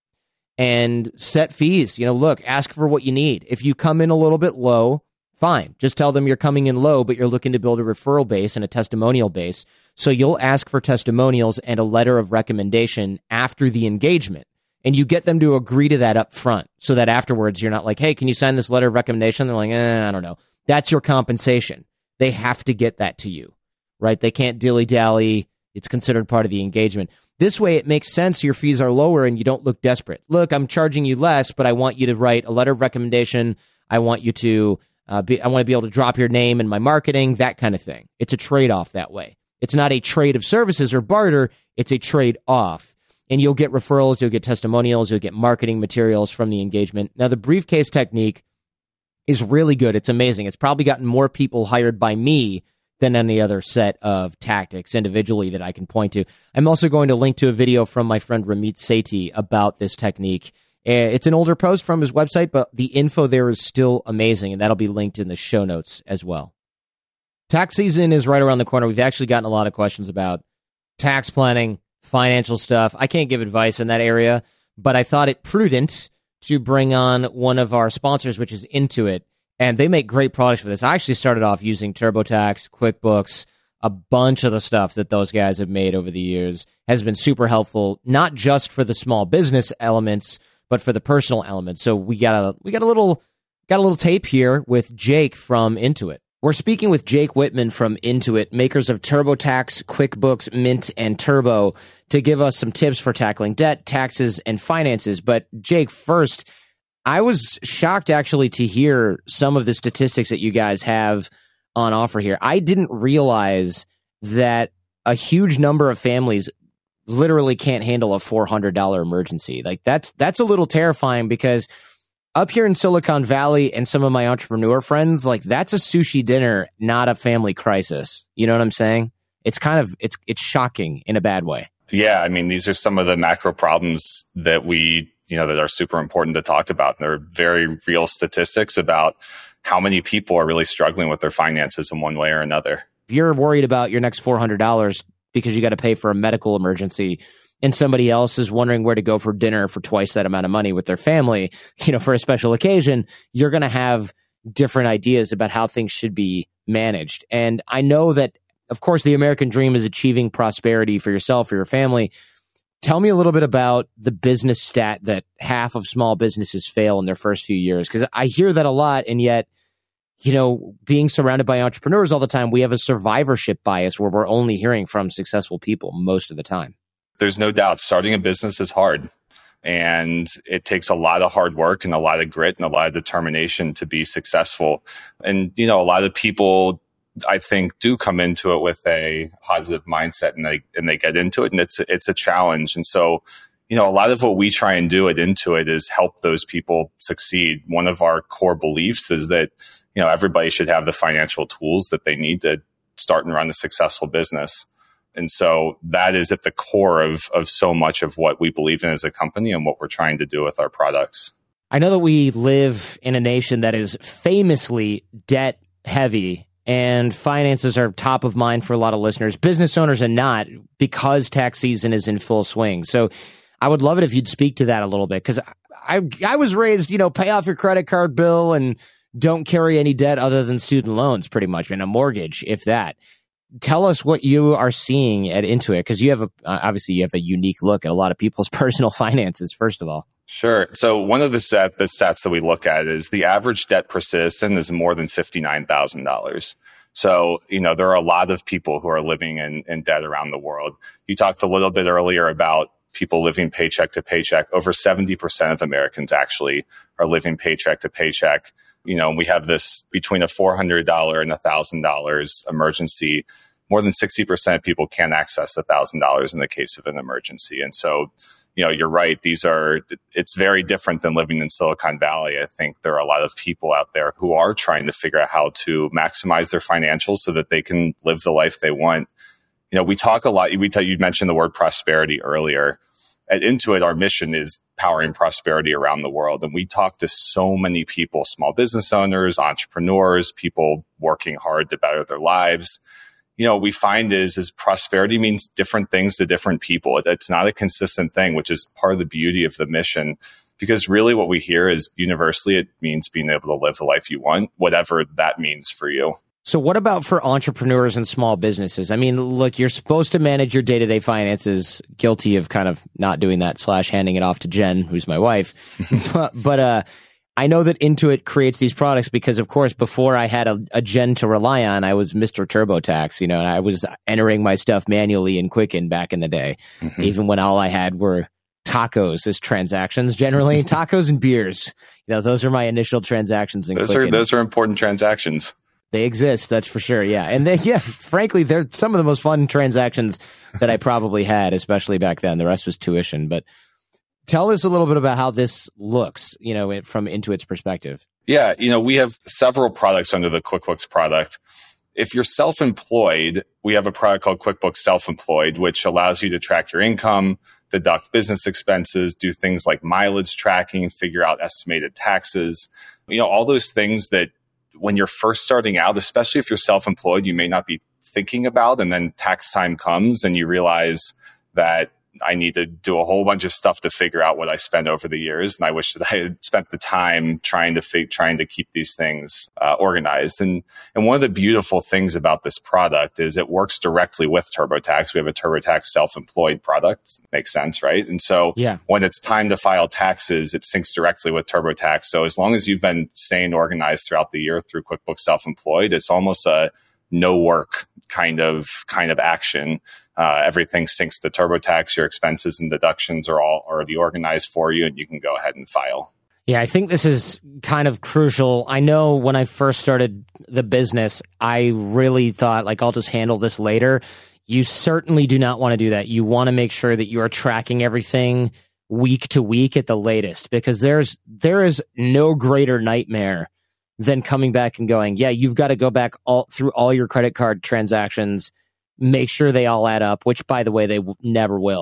S1: and set fees. You know, look, ask for what you need. If you come in a little bit low, fine. Just tell them you're coming in low, but you're looking to build a referral base and a testimonial base. So you'll ask for testimonials and a letter of recommendation after the engagement. And you get them to agree to that up front so that afterwards you're not like, hey, can you sign this letter of recommendation? They're like, eh, I don't know. That's your compensation. They have to get that to you, right? They can't dilly-dally. It's considered part of the engagement. This way, it makes sense. Your fees are lower and you don't look desperate. Look, I'm charging you less, but I want you to write a letter of recommendation. I want you to Uh, be, I want to be able to drop your name in my marketing, that kind of thing. It's a trade-off that way. It's not a trade of services or barter. It's a trade-off. And you'll get referrals, you'll get testimonials, you'll get marketing materials from the engagement. Now, the briefcase technique is really good. It's amazing. It's probably gotten more people hired by me than any other set of tactics individually that I can point to. I'm also going to link to a video from my friend Ramit Sethi about this technique. It's an older post from his website, but the info there is still amazing, and that'll be linked in the show notes as well. Tax season is right around the corner. We've actually gotten a lot of questions about tax planning, financial stuff. I can't give advice in that area, but I thought it prudent to bring on one of our sponsors, which is Intuit, and they make great products for this. I actually started off using TurboTax, QuickBooks. A bunch of the stuff that those guys have made over the years has been super helpful, not just for the small business elements, but for the personal elements. So we got a we got a little got a little tape here with Jake from Intuit. We're speaking with Jake Whitman from Intuit, makers of TurboTax, QuickBooks, Mint, and Turbo, to give us some tips for tackling debt, taxes, and finances. But Jake, first, I was shocked actually to hear some of the statistics that you guys have on offer here. I didn't realize that a huge number of families literally can't handle a four hundred dollars emergency. Like that's that's a little terrifying, because up here in Silicon Valley and some of my entrepreneur friends, like that's a sushi dinner, not a family crisis. You know what I'm saying? It's kind of it's it's shocking in a bad way.
S6: Yeah, I mean, these are some of the macro problems that we you know, that are super important to talk about. And there are very real statistics about how many people are really struggling with their finances in one way or another.
S1: If you're worried about your next four hundred dollars because you got to pay for a medical emergency, and somebody else is wondering where to go for dinner for twice that amount of money with their family, you know, for a special occasion, you're going to have different ideas about how things should be managed. And I know that, of course, the American dream is achieving prosperity for yourself, for your family. Tell me a little bit about the business stat that half of small businesses fail in their first few years, because I hear that a lot, and yet, you know, being surrounded by entrepreneurs all the time, we have a survivorship bias where we're only hearing from successful people most of the time.
S6: There's no doubt starting a business is hard, and it takes a lot of hard work and a lot of grit and a lot of determination to be successful. And, you know, a lot of people, I think, do come into it with a positive mindset, and they, and they get into it, and it's, it's a challenge. And so, you know, a lot of what we try and do at Intuit is help those people succeed. One of our core beliefs is that, you know, everybody should have the financial tools that they need to start and run a successful business. And so that is at the core of, of so much of what we believe in as a company and what we're trying to do with our products.
S1: I know that we live in a nation that is famously debt heavy, and finances are top of mind for a lot of listeners, business owners and not, because tax season is in full swing. So I would love it if you'd speak to that a little bit, because I, I was raised, you know, pay off your credit card bill and don't carry any debt other than student loans, pretty much, and a mortgage, if that. Tell us what you are seeing at Intuit, because you have a, obviously you have a unique look at a lot of people's personal finances, first of all.
S6: Sure. So one of the, stat, the stats that we look at is the average debt per citizen is more than fifty-nine thousand dollars. So, you know, there are a lot of people who are living in, in debt around the world. You talked a little bit earlier about people living paycheck to paycheck. Over seventy percent of Americans actually are living paycheck to paycheck. You know, we have this between a four hundred dollars and one thousand dollars emergency. More than sixty percent of people can't access one thousand dollars in the case of an emergency. And so, you know, you're right. These are, it's very different than living in Silicon Valley. I think there are a lot of people out there who are trying to figure out how to maximize their financials so that they can live the life they want. You know, we talk a lot, we tell, you mentioned the word prosperity earlier. At Intuit, our mission is powering prosperity around the world. And we talk to so many people, small business owners, entrepreneurs, people working hard to better their lives. You know, what we find is, is prosperity means different things to different people. It's not a consistent thing, which is part of the beauty of the mission. Because really what we hear is universally, it means being able to live the life you want, whatever that means for you.
S1: So what about for entrepreneurs and small businesses? I mean, look, you're supposed to manage your day-to-day finances, guilty of kind of not doing that slash handing it off to Jen, who's my wife. but but uh, I know that Intuit creates these products because, of course, before I had a, a Jen to rely on, I was Mister TurboTax, you know, and I was entering my stuff manually in Quicken back in the day, mm-hmm. even when all I had were tacos as transactions, generally. Tacos and beers. You know, those are my initial transactions in
S6: those
S1: Quicken.
S6: Are, those are important transactions.
S1: They exist, that's for sure, yeah. And they, yeah, frankly, they're some of the most fun transactions that I probably had, especially back then. The rest was tuition. But tell us a little bit about how this looks, you know, from Intuit's perspective.
S6: Yeah, you know, we have several products under the QuickBooks product. If you're self-employed, we have a product called QuickBooks Self-Employed, which allows you to track your income, deduct business expenses, do things like mileage tracking, figure out estimated taxes, you know, all those things that when you're first starting out, especially if you're self-employed, you may not be thinking about, and then tax time comes and you realize that I need to do a whole bunch of stuff to figure out what I spent over the years. And I wish that I had spent the time trying to fig- trying to keep these things uh, organized. And, and one of the beautiful things about this product is it works directly with TurboTax. We have a TurboTax self-employed product. Makes sense, right? And so
S1: yeah.
S6: when it's time to file taxes, it syncs directly with TurboTax. So as long as you've been staying organized throughout the year through QuickBooks Self-Employed, it's almost a no work kind of kind of action. Uh, everything syncs to TurboTax. Your expenses and deductions are all already organized for you, and you can go ahead and file.
S1: Yeah, I think this is kind of crucial. I know when I first started the business, I really thought, like, I'll just handle this later. You certainly do not want to do that. You want to make sure that you are tracking everything week to week at the latest, because there's there is no greater nightmare than coming back and going, yeah, you've got to go back all through all your credit card transactions, make sure they all add up, which, by the way, they w- never will.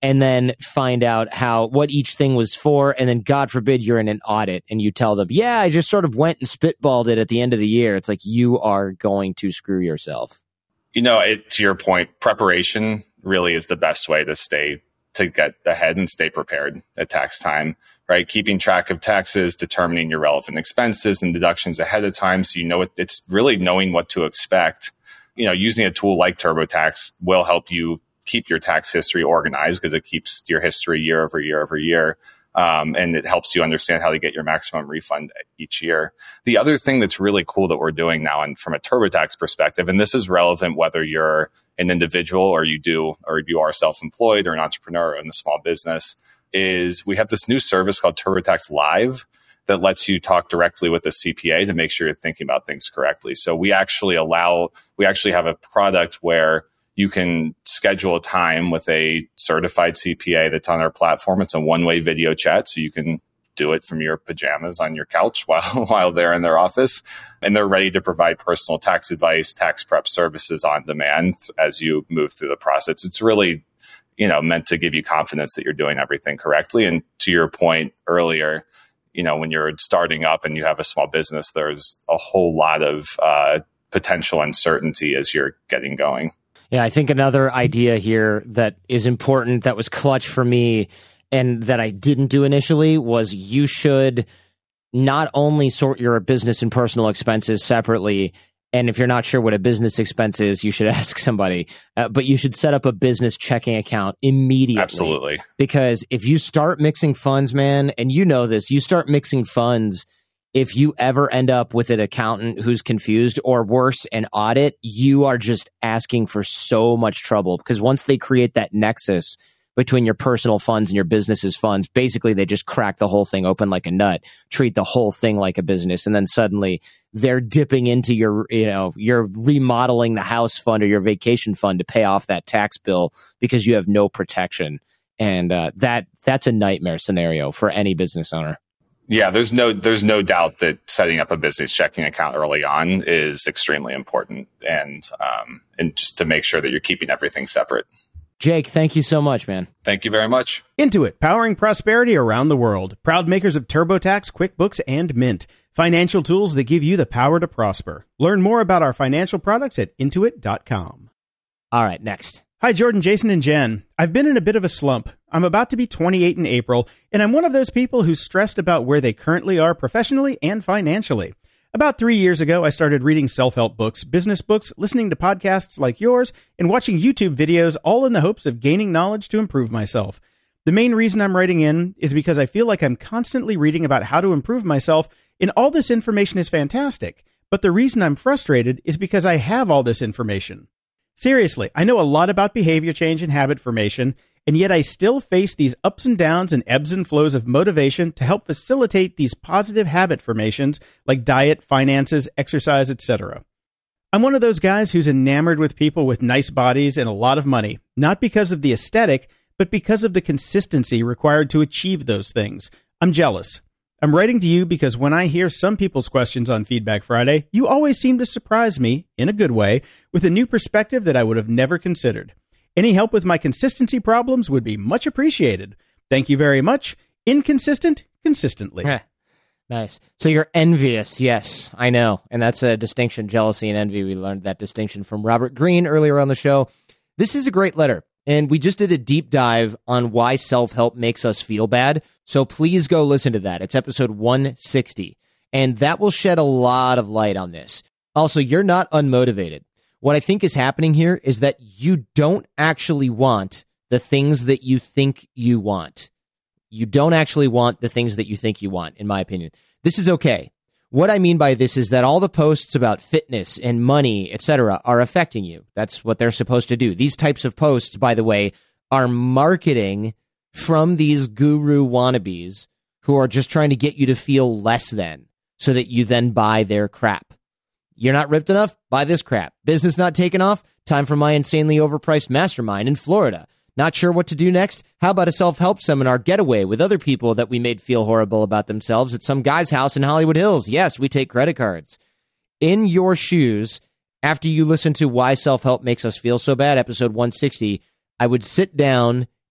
S1: and then find out how what each thing was for, and then God forbid you're in an audit and you tell them, yeah, I just sort of went and spitballed it at the end of the year. It's like you are going to screw yourself.
S6: You know, it, to your point, preparation really is the best way to stay, to get ahead and stay prepared at tax time, right? Keeping track of taxes, determining your relevant expenses and deductions ahead of time. So you know, it, it's really knowing what to expect. You know, using a tool like TurboTax will help you keep your tax history organized because it keeps your history year over year over year. Um, and it helps you understand how to get your maximum refund each year. The other thing that's really cool that we're doing now, and from a TurboTax perspective, and this is relevant whether you're an individual or you do, or you are self-employed or an entrepreneur or in a small business, is we have this new service called TurboTax Live that lets you talk directly with the C P A to make sure you're thinking about things correctly. So we actually allow, we actually have a product where you can schedule a time with a certified C P A that's on our platform. It's a one-way video chat, so you can do it from your pajamas on your couch while while they're in their office. And they're ready to provide personal tax advice, tax prep services on demand as you move through the process. It's really, you know, meant to give you confidence that you're doing everything correctly. And to your point earlier, you know, when you're starting up and you have a small business, there's a whole lot of uh, potential uncertainty as you're getting going.
S1: Yeah, I think another idea here that is important, that was clutch for me and that I didn't do initially, was you should not only sort your business and personal expenses separately, and if you're not sure what a business expense is, you should ask somebody, uh, but you should set up a business checking account immediately.
S6: Absolutely.
S1: Because if you start mixing funds, man, and you know this, you start mixing funds, if you ever end up with an accountant who's confused, or worse, an audit, you are just asking for so much trouble, because once they create that nexus between your personal funds and your business's funds, basically they just crack the whole thing open like a nut, treat the whole thing like a business, and then suddenly they're dipping into your, you know, you're remodeling the house fund or your vacation fund to pay off that tax bill because you have no protection. And uh, that that's a nightmare scenario for any business owner.
S6: Yeah, there's no there's no doubt that setting up a business checking account early on is extremely important, and um, and just to make sure that you're keeping everything separate.
S1: Jake, thank you so much, man.
S6: Thank you very much.
S5: Intuit, powering prosperity around the world. Proud makers of TurboTax, QuickBooks, and Mint. Financial tools that give you the power to prosper. Learn more about our financial products at intuit dot com.
S1: All right, next.
S5: Hi, Jordan, Jason, and Jen. I've been in a bit of a slump. I'm about to be twenty-eight in April, and I'm one of those people who's stressed about where they currently are professionally and financially. About three years ago, I started reading self-help books, business books, listening to podcasts like yours, and watching YouTube videos, all in the hopes of gaining knowledge to improve myself. The main reason I'm writing in is because I feel like I'm constantly reading about how to improve myself, and all this information is fantastic. But the reason I'm frustrated is because I have all this information. Seriously, I know a lot about behavior change and habit formation, and yet I still face these ups and downs and ebbs and flows of motivation to help facilitate these positive habit formations like diet, finances, exercise, et cetera. I'm one of those guys who's enamored with people with nice bodies and a lot of money, not because of the aesthetic, but because of the consistency required to achieve those things. I'm jealous. I'm writing to you because when I hear some people's questions on Feedback Friday, you always seem to surprise me, in a good way, with a new perspective that I would have never considered. Any help with my consistency problems would be much appreciated. Thank you very much. Inconsistent, consistently.
S1: Nice. So you're envious. Yes, I know. And that's a distinction, jealousy and envy. We learned that distinction from Robert Greene earlier on the show. This is a great letter. And we just did a deep dive on why self-help makes us feel bad. So please go listen to that. It's episode one sixty. And that will shed a lot of light on this. Also, you're not unmotivated. What I think is happening here is that you don't actually want the things that you think you want. You don't actually want the things that you think you want, in my opinion. This is okay. What I mean by this is that all the posts about fitness and money, et cetera, are affecting you. That's what they're supposed to do. These types of posts, by the way, are marketing from these guru wannabes who are just trying to get you to feel less than so that you then buy their crap. You're not ripped enough? Buy this crap. Business not taken off? Time for my insanely overpriced mastermind in Florida. Not sure what to do next? How about a self-help seminar getaway with other people that we made feel horrible about themselves at some guy's house in Hollywood Hills? Yes, we take credit cards. In your shoes, after you listen to Why Self-Help Makes Us Feel So Bad, episode one sixty, I would sit down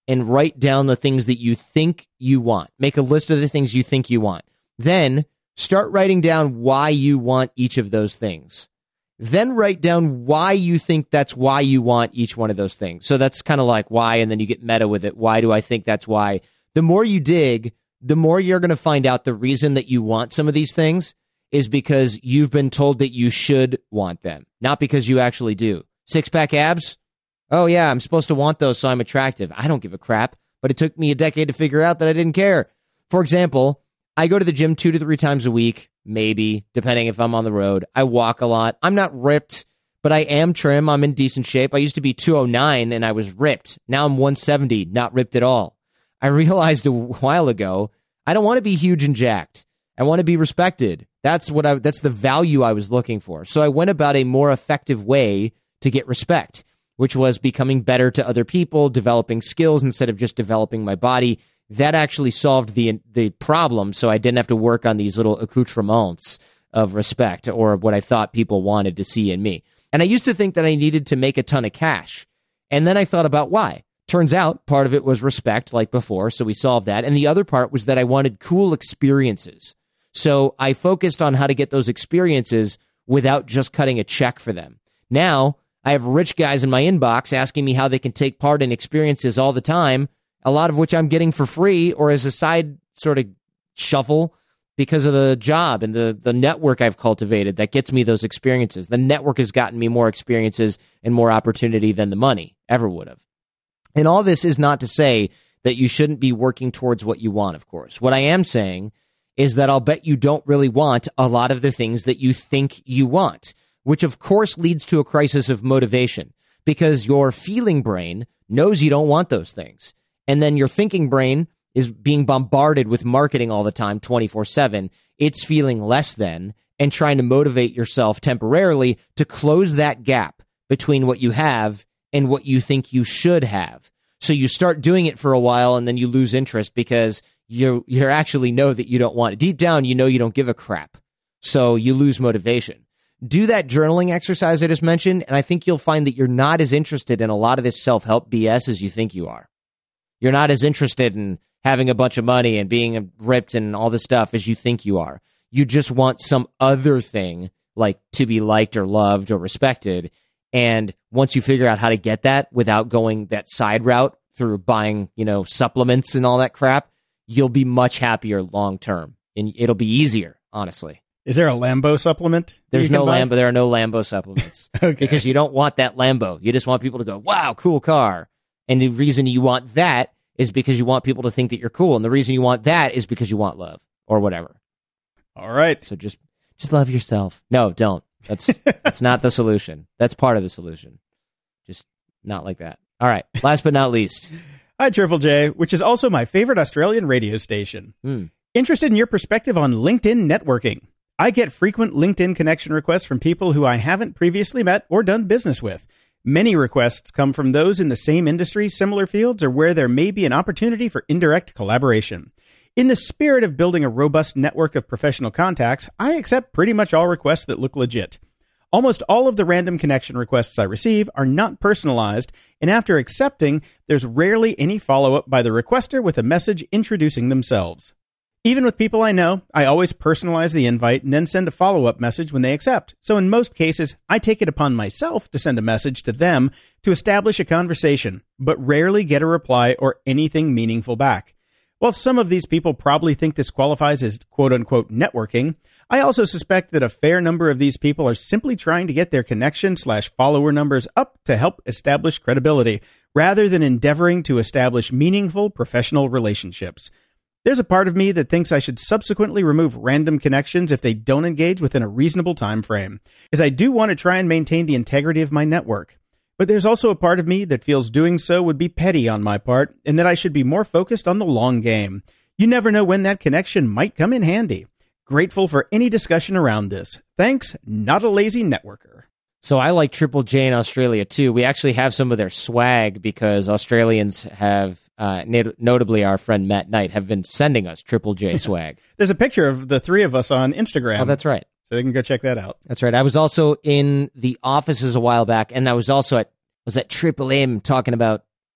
S1: and write down the things that you think you want. Make a list of the things you think you want. Then start writing down why you want each of those things. Then write down why you think that's why you want each one of those things. So that's kind of like why, and then you get meta with it. Why do I think that's why? The more you dig, the more you're going to find out the reason that you want some of these things is because you've been told that you should want them, not because you actually do. Six-pack abs? Oh, yeah, I'm supposed to want those, so I'm attractive. I don't give a crap, but it took me a decade to figure out that I didn't care. For example, I go to the gym two to three times a week, maybe, depending if I'm on the road. I walk a lot. I'm not ripped, but I am trim. I'm in decent shape. I used to be two oh nine, and I was ripped. Now I'm one seventy, not ripped at all. I realized a while ago, I don't want to be huge and jacked. I want to be respected. That's what I, that's the value I was looking for. So I went about a more effective way to get respect, which was becoming better to other people, developing skills instead of just developing my body. That actually solved the the problem, so I didn't have to work on these little accoutrements of respect or what I thought people wanted to see in me. And I used to think that I needed to make a ton of cash. And then I thought about why. Turns out part of it was respect, like before, so we solved that. And the other part was that I wanted cool experiences. So I focused on how to get those experiences without just cutting a check for them. Now, I have rich guys in my inbox asking me how they can take part in experiences all the time, a lot of which I'm getting for free or as a side sort of shuffle because of the job and the, the network I've cultivated that gets me those experiences. The network has gotten me more experiences and more opportunity than the money ever would have. And all this is not to say that you shouldn't be working towards what you want, of course. What I am saying is that I'll bet you don't really want a lot of the things that you think you want, which of course leads to a crisis of motivation because your feeling brain knows you don't want those things. And then your thinking brain is being bombarded with marketing all the time, twenty-four seven. It's feeling less than and trying to motivate yourself temporarily to close that gap between what you have and what you think you should have. So you start doing it for a while and then you lose interest because you you actually know that you don't want it. Deep down, you know you don't give a crap. So you lose motivation. Do that journaling exercise I just mentioned, and I think you'll find that you're not as interested in a lot of this self-help B S as you think you are. You're not as interested in having a bunch of money and being ripped and all this stuff as you think you are. You just want some other thing, like to be liked or loved or respected. And once you figure out how to get that without going that side route through buying, you know, supplements and all that crap, you'll be much happier long term. And it'll be easier, honestly.
S5: Is there a Lambo supplement?
S1: There's no Lambo. There are no Lambo supplements.
S5: Okay.
S1: Because you don't want that Lambo. You just want people to go, wow, cool car. And the reason you want that is because you want people to think that you're cool. And the reason you want that is because you want love or whatever.
S5: All right.
S1: So just just love yourself. No, don't. That's that's not the solution. That's part of the solution. Just not like that. All right. Last but not least.
S5: Hi, Triple J, which is also my favorite Australian radio station.
S1: Mm.
S5: Interested in your perspective on LinkedIn networking. I get frequent LinkedIn connection requests from people who I haven't previously met or done business with. Many requests come from those in the same industry, similar fields, or where there may be an opportunity for indirect collaboration. In the spirit of building a robust network of professional contacts, I accept pretty much all requests that look legit. Almost all of the random connection requests I receive are not personalized, and after accepting, there's rarely any follow-up by the requester with a message introducing themselves. Even with people I know, I always personalize the invite and then send a follow-up message when they accept. So in most cases, I take it upon myself to send a message to them to establish a conversation, but rarely get a reply or anything meaningful back. While some of these people probably think this qualifies as quote-unquote networking, I also suspect that a fair number of these people are simply trying to get their connection slash follower numbers up to help establish credibility, rather than endeavoring to establish meaningful professional relationships. There's a part of me that thinks I should subsequently remove random connections if they don't engage within a reasonable time frame, as I do want to try and maintain the integrity of my network. But there's also a part of me that feels doing so would be petty on my part, and that I should be more focused on the long game. You never know when that connection might come in handy. Grateful for any discussion around this. Thanks, not a lazy networker.
S1: So I like Triple J in Australia, too. We actually have some of their swag because Australians have, uh, not- notably our friend Matt Knight, have been sending us Triple J swag.
S5: There's a picture of the three of us on Instagram.
S1: Oh, that's right.
S5: So they can go check that out.
S1: That's right. I was also in the offices a while back, and I was also at was at Triple M talking about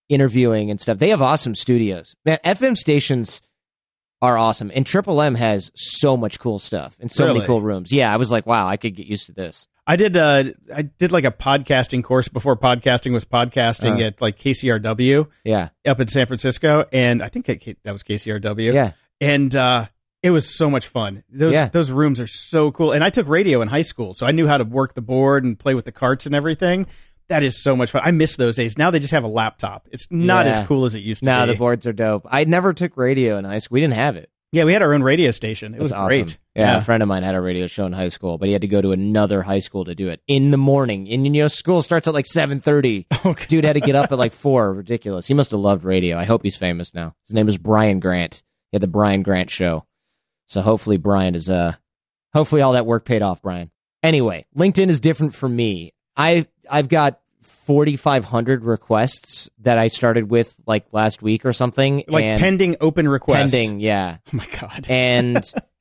S1: interviewing and stuff. They have awesome studios. Man, F M stations are awesome. And Triple M has so much cool stuff and so
S5: Really?
S1: many cool rooms. Yeah, I was like, wow, I could get used to this.
S5: I did uh I did like a podcasting course before podcasting was podcasting
S1: Uh.
S5: at like K C R W
S1: Yeah.
S5: up in San Francisco, and I think that that was K C R W.
S1: Yeah.
S5: And uh it was so much fun. Those
S1: Yeah.
S5: those rooms are so cool. And I took radio in high school, so I knew how to work the board and play with the carts and everything. That is so much fun. I miss those days. Now they just have a laptop. It's not
S1: Yeah.
S5: as cool as it used to
S1: No,
S5: be.
S1: the boards are dope. I never took radio in high school. We didn't have it.
S5: Yeah, we had our own radio station. It was
S1: That's awesome.
S5: great.
S1: Yeah, a friend of mine had a radio show in high school, but he had to go to another high school to do it in the morning. And, you know, school starts at like seven thirty.
S5: Okay.
S1: Dude had to get up at like four. Ridiculous. He must have loved radio. I hope he's famous now. His name is Brian Grant. He had the Brian Grant Show. So hopefully Brian is, uh, hopefully all that work paid off, Brian. Anyway, LinkedIn is different for me. I, I've got forty-five hundred requests that I started with like last week or something.
S5: Like
S1: and
S5: pending open requests.
S1: Pending, yeah.
S5: Oh my God.
S1: And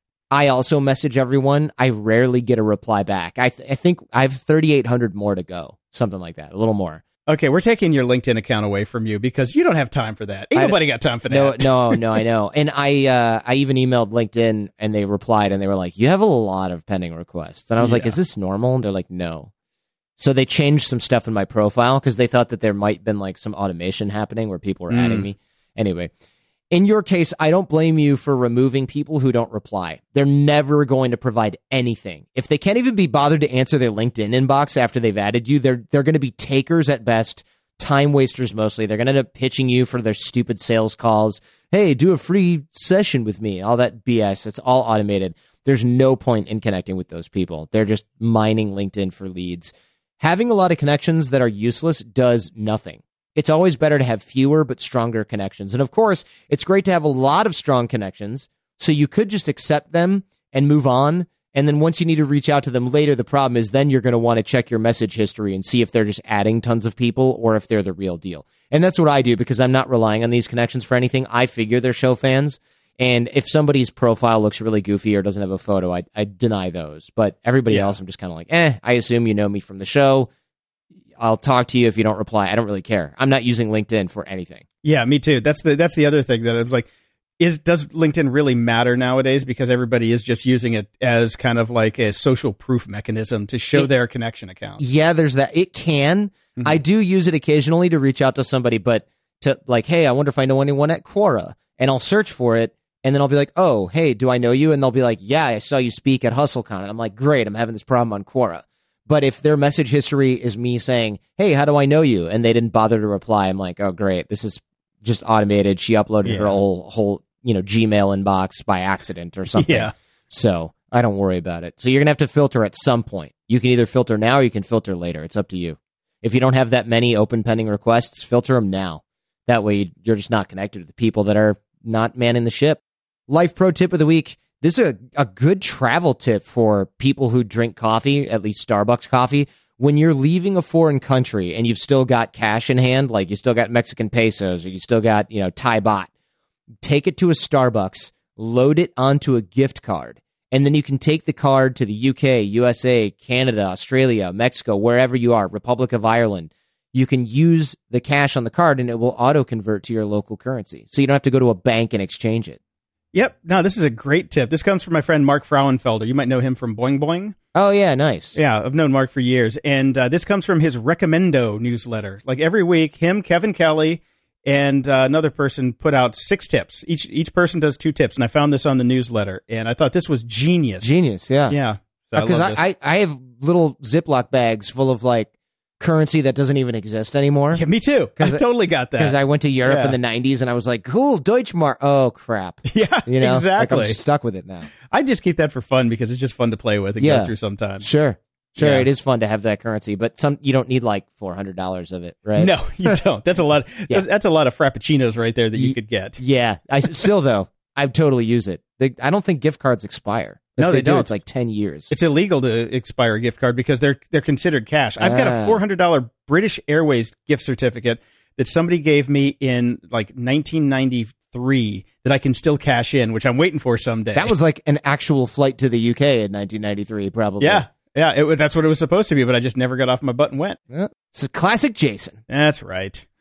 S1: I also message everyone. I rarely get a reply back. I, th- I think I have thirty-eight hundred more to go, something like that, a little more.
S5: Okay, we're taking your LinkedIn account away from you because you don't have time for that. Ain't
S1: I-
S5: nobody got time for
S1: No,
S5: that.
S1: no, no, I know. And I, uh, I even emailed LinkedIn, and they replied, and they were like, "You have a lot of pending requests." And I was like,
S5: Yeah.
S1: "Is this normal?" And they're like, "No." So they changed some stuff in my profile because they thought that there might been like some automation happening where people were
S5: Mm.
S1: adding me. Anyway, in your case, I don't blame you for removing people who don't reply. They're never going to provide anything. If they can't even be bothered to answer their LinkedIn inbox after they've added you, they're they're going to be takers at best, time wasters mostly. They're going to end up pitching you for their stupid sales calls. Hey, do a free session with me. All that B S. It's all automated. There's no point in connecting with those people. They're just mining LinkedIn for leads. Having a lot of connections that are useless does nothing. It's always better to have fewer but stronger connections. And of course, it's great to have a lot of strong connections, so you could just accept them and move on. And then once you need to reach out to them later, the problem is then you're going to want to check your message history and see if they're just adding tons of people or if they're the real deal. And that's what I do because I'm not relying on these connections for anything. I figure they're show fans. And if somebody's profile looks really goofy or doesn't have a photo, I, I deny those. But everybody
S5: Yeah.
S1: else, I'm just kind of like, eh, I assume you know me from the show. I'll talk to you if you don't reply. I don't really care. I'm not using LinkedIn for anything.
S5: Yeah, me too. That's the that's the other thing that I was like, is does LinkedIn really matter nowadays? Because everybody is just using it as kind of like a social proof mechanism to show
S1: It-
S5: their connection account.
S1: Yeah, there's that. It can.
S5: Mhm.
S1: I do use it occasionally to reach out to somebody, but to like, hey, I wonder if I know anyone at Quora. And I'll search for it. And then I'll be like, oh, hey, do I know you? And they'll be like, yeah, I saw you speak at HustleCon. And I'm like, great, I'm having this problem on Quora. But if their message history is me saying, hey, how do I know you? And they didn't bother to reply, I'm like, oh, great, this is just automated. She uploaded
S5: Yeah.
S1: her whole, whole, you know, Gmail inbox by accident or something.
S5: Yeah.
S1: So I don't worry about it. So you're going to have to filter at some point. You can either filter now or you can filter later. It's up to you. If you don't have that many open pending requests, filter them now. That way you're just not connected to the people that are not manning the ship. Life pro tip of the week. This is a, a good travel tip for people who drink coffee, at least Starbucks coffee. When you're leaving a foreign country and you've still got cash in hand, like you still got Mexican pesos or you still got, you know, Thai baht, take it to a Starbucks, load it onto a gift card, and then you can take the card to the U K, U S A, Canada, Australia, Mexico, wherever you are, Republic of Ireland. You can use the cash on the card and it will auto-convert to your local currency. So you don't have to go to a bank and exchange it.
S5: Yep. No, this is a great tip. This comes from my friend Mark Frauenfelder. You might know him from Boing Boing.
S1: Oh, yeah, nice.
S5: Yeah, I've known Mark for years. And uh, this comes from his Recommendo newsletter. Like every week, him, Kevin Kelly, and uh, another person put out six tips. Each each person does two tips. And I found this on the newsletter. And I thought this was genius.
S1: Genius, yeah.
S5: Yeah. So
S1: Because
S5: I,
S1: I,
S5: love
S1: I,
S5: this.
S1: I have little Ziploc bags full of, like, currency that doesn't even exist anymore.
S5: Yeah, me too. I
S1: 'Cause I-
S5: totally got that.
S1: Because I went to Europe
S5: Yeah.
S1: in the nineties and I was like, cool, Deutschmark. Oh, crap.
S5: yeah,
S1: You know,
S5: exactly.
S1: like I'm stuck with it now.
S5: I just keep that for fun because it's just fun to play with and
S1: Yeah.
S5: go through sometimes.
S1: Sure. Sure,
S5: Yeah.
S1: it is fun to have that currency, but some you don't need like four hundred dollars of it, right?
S5: No, you don't. That's a lot.
S1: Yeah.
S5: That's a lot of frappuccinos right there that you
S1: Ye-
S5: could get.
S1: Yeah. I still, though, I totally use it. They, I don't think gift cards expire. If
S5: No, they
S1: do,
S5: don't.
S1: It's like ten years.
S5: It's illegal to expire a gift card because they're they're considered cash. I've got
S1: Ah.
S5: a four hundred dollars British Airways gift certificate that somebody gave me in like nineteen ninety-three that I can still cash in, which I'm waiting for someday.
S1: That was like an actual flight to the U K in nineteen ninety-three, probably.
S5: yeah, yeah. It, wa- that's what it was supposed to be, but I just never got off my butt and went.
S1: Yeah. It's a classic Jason.
S5: That's right.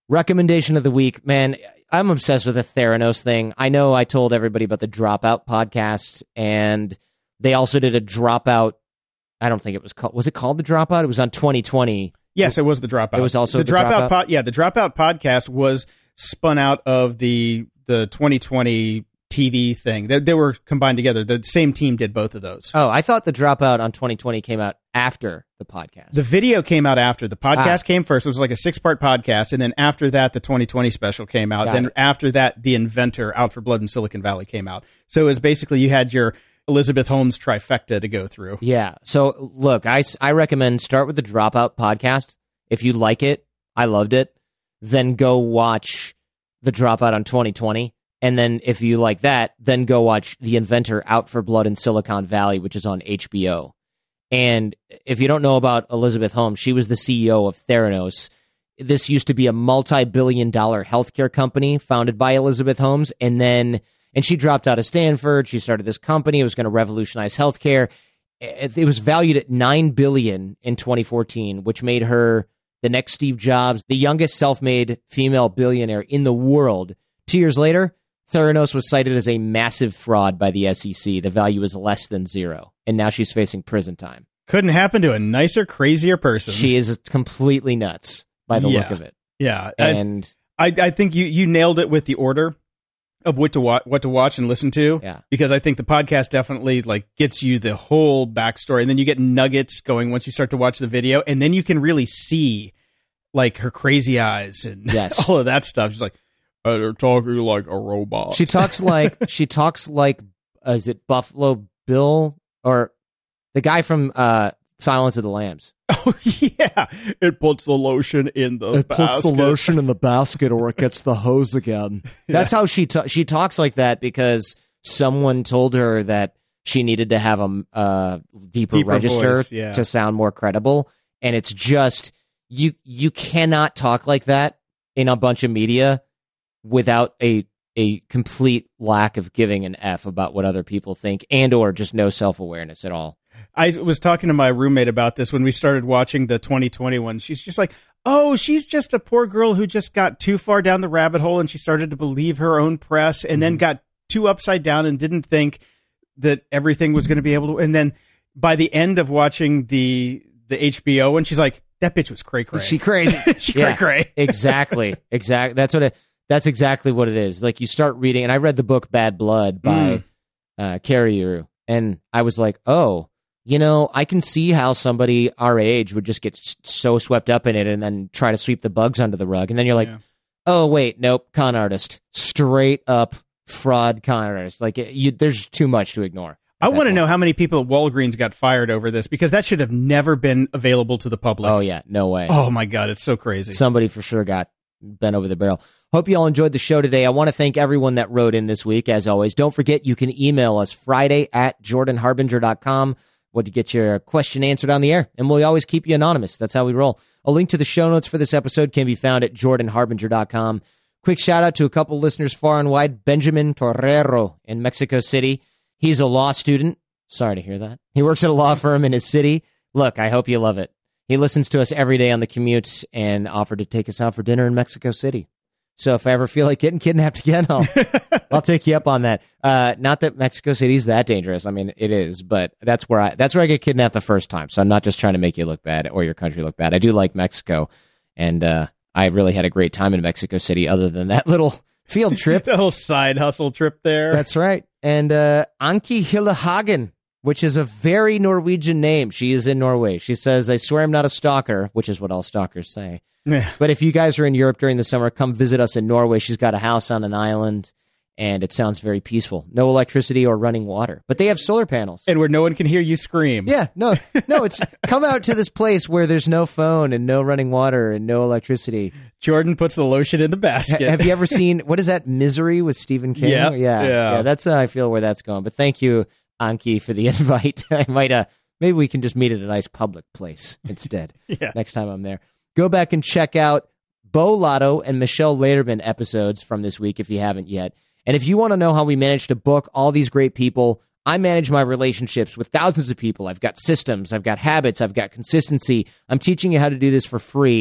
S1: Recommendation of the week, man. I'm obsessed with the Theranos thing. I know I told everybody about the Dropout podcast, and they also did a Dropout. I don't think it was called. Was it called the Dropout? It was on twenty twenty.
S5: Yes, it was the Dropout.
S1: It was also
S5: the,
S1: the
S5: Dropout.
S1: Dropout?
S5: Pod, yeah, the Dropout podcast was spun out of the the twenty twenty T V thing. They, they were combined together. The same team did both of those.
S1: Oh, I thought the Dropout on twenty twenty came out after the podcast.
S5: The video came out after. The podcast
S1: Ah.
S5: came first. It was like a six-part podcast, and then after that, the twenty twenty special came out.
S1: Got
S5: then
S1: it.
S5: after that, The Inventor, Out for Blood in Silicon Valley came out. So it was basically you had your Elizabeth Holmes trifecta to go through.
S1: Yeah. So look, I, I recommend start with the Dropout podcast. If you like it, I loved it. Then go watch the Dropout on twenty twenty. And then if you like that, then go watch The Inventor, Out for Blood in Silicon Valley, which is on H B O. And if you don't know about Elizabeth Holmes, she was the C E O of Theranos. This used to be a multi-billion dollar healthcare company founded by Elizabeth Holmes. And then, and she dropped out of Stanford. She started this company. It was going to revolutionize healthcare. It, it was valued at nine billion dollars in twenty fourteen, which made her the next Steve Jobs, the youngest self-made female billionaire in the world. Two years later, Theranos was cited as a massive fraud by the S E C. The value is less than zero. And now she's facing prison time.
S5: Couldn't happen to a nicer, crazier person.
S1: She is completely nuts by the
S5: Yeah.
S1: look of it.
S5: yeah.
S1: And
S5: I, I think you, you nailed it with the order of what to watch, what to watch and listen to.
S1: Yeah.
S5: Because I think the podcast definitely like gets you the whole backstory, and then you get nuggets going once you start to watch the video, and then you can really see like her crazy eyes and
S1: Yes.
S5: all of that stuff. She's like, oh, they're talking like a robot.
S1: she talks like, she talks like, uh, is it Buffalo Bill or the guy from uh, Silence of the Lambs?
S5: Oh yeah, it puts the lotion in the basket.
S1: in the basket, or it gets the hose again. That's how she ta- she talks like that because someone told her that she needed to have a uh, deeper,
S5: Deeper
S1: register
S5: voice, yeah.
S1: to sound more credible. And it's just you you cannot talk like that in a bunch of media without a a complete lack of giving an F about what other people think and or just no self-awareness at all.
S5: I was talking to my roommate about this when we started watching the twenty twenty one. She's just like, oh, she's just a poor girl who just got too far down the rabbit hole, and she started to believe her own press, and then got too upside down and didn't think that everything was going to be able to. And then by the end of watching the the H B O one, she's like, that bitch was cray cray.
S1: She crazy.
S5: she cray cray.
S1: exactly. Exactly. That's what it, that's exactly what it is. Like you start reading, and I read the book Bad Blood by
S5: Mm.
S1: uh, Carrier, and I was like, oh, you know, I can see how somebody our age would just get s- so swept up in it and then try to sweep the bugs under the rug. And then you're like,
S5: Yeah.
S1: oh, wait, nope, con artist. Straight up fraud con artist. Like, it, you, there's too much to ignore.
S5: I want to know how many people at Walgreens got fired over this, because that should have never been available to the public.
S1: Oh, yeah, no way.
S5: Oh my God, it's so crazy.
S1: Somebody for sure got bent over the barrel. Hope you all enjoyed the show today. I want to thank everyone that wrote in this week, as always. Don't forget, you can email us Friday at jordan harbinger dot com. What to get your question answered on the air, and we'll always keep you anonymous. That's how we roll. A link to the show notes for this episode can be found at jordan harbinger dot com. Quick shout out to a couple listeners far and wide. Benjamin Torrero in Mexico City. He's a law student. Sorry to hear that. He works at a law firm in his city. Look, I hope you love it. He listens to us every day on the commute and offered to take us out for dinner in Mexico City. So if I ever feel like getting kidnapped again, I'll, I'll take you up on that. Uh, not that Mexico City's that dangerous. I mean, it is, but that's where I that's where I get kidnapped the first time. So I'm not just trying to make you look bad or your country look bad. I do like Mexico, and uh, I really had a great time in Mexico City. Other than that little field trip,
S5: The little side hustle trip there.
S1: that's right. And uh, Anki Hillehagen, which is a very Norwegian name. She is in Norway. She says, "I swear I'm not a stalker," which is what all stalkers say.
S5: Yeah.
S1: But if you guys are in Europe during the summer, come visit us in Norway. She's got a house on an island, and it sounds very peaceful. No electricity or running water, but they have solar panels.
S5: And where no one can hear you scream.
S1: Yeah, no, no, it's come out to this place where there's no phone and no running water and no electricity.
S5: Jordan puts the lotion in the basket.
S1: Ha- have you ever seen, what is that, Misery with Stephen King?
S5: Yeah,
S1: yeah,
S5: yeah.
S1: yeah. That's how I feel where that's going. But thank you, Anki, for the invite. I might, uh, maybe we can just meet at a nice public place instead.
S5: Yeah.
S1: Next time I'm there. Go back and check out Bo Lotto and Michelle Laderman episodes from this week if you haven't yet. And if you want to know how we managed to book all these great people, I manage my relationships with thousands of people. I've got systems, I've got habits, I've got consistency. I'm teaching you how to do this for free.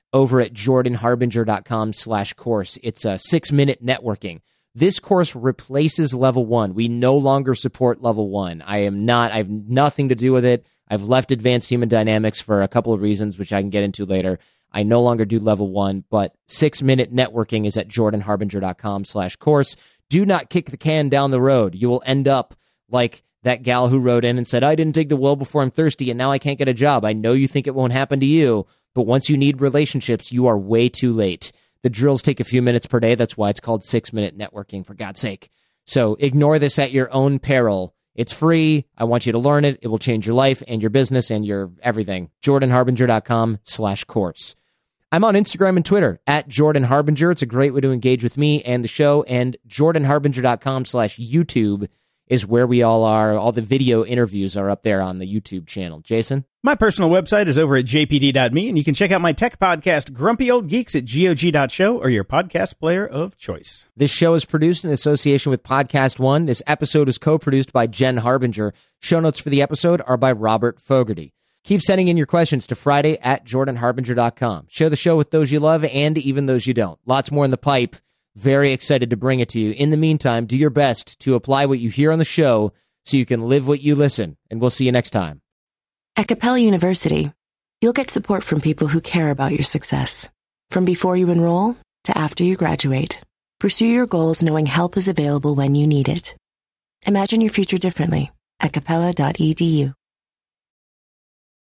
S1: over at jordanharbinger.com slash course. It's a six-minute networking. This course replaces level one. We no longer support level one. I am not, I have nothing to do with it. I've left Advanced Human Dynamics for a couple of reasons, which I can get into later. I no longer do level one, but six-minute networking is at jordanharbinger.com slash course. Do not kick the can down the road. You will end up like that gal who wrote in and said, I didn't dig the well before I'm thirsty, and now I can't get a job. I know you think it won't happen to you, but once you need relationships, you are way too late. The drills take a few minutes per day. That's why it's called six-minute networking, for God's sake. So ignore this at your own peril. It's free. I want you to learn it. It will change your life and your business and your everything. jordanharbinger.com slash course. I'm on Instagram and Twitter at Jordan Harbinger. It's a great way to engage with me and the show. And jordanharbinger.com slash YouTube is where we all are. All the video interviews are up there on the YouTube channel. Jason?
S5: My personal website is over at j p d dot me, and you can check out my tech podcast, Grumpy Old Geeks, at g o g dot show or your podcast player of choice.
S1: This show is produced in association with Podcast One. This episode is co-produced by Jen Harbinger. Show notes for the episode are by Robert Fogarty. Keep sending in your questions to Friday at jordan harbinger dot com. Share the show with those you love and even those you don't. Lots more in the pipe. Very excited to bring it to you. In the meantime, do your best to apply what you hear on the show so you can live what you listen. And we'll see you next time.
S2: At Capella University, you'll get support from people who care about your success. From before you enroll to after you graduate, pursue your goals knowing help is available when you need it. Imagine your future differently at capella dot e d u.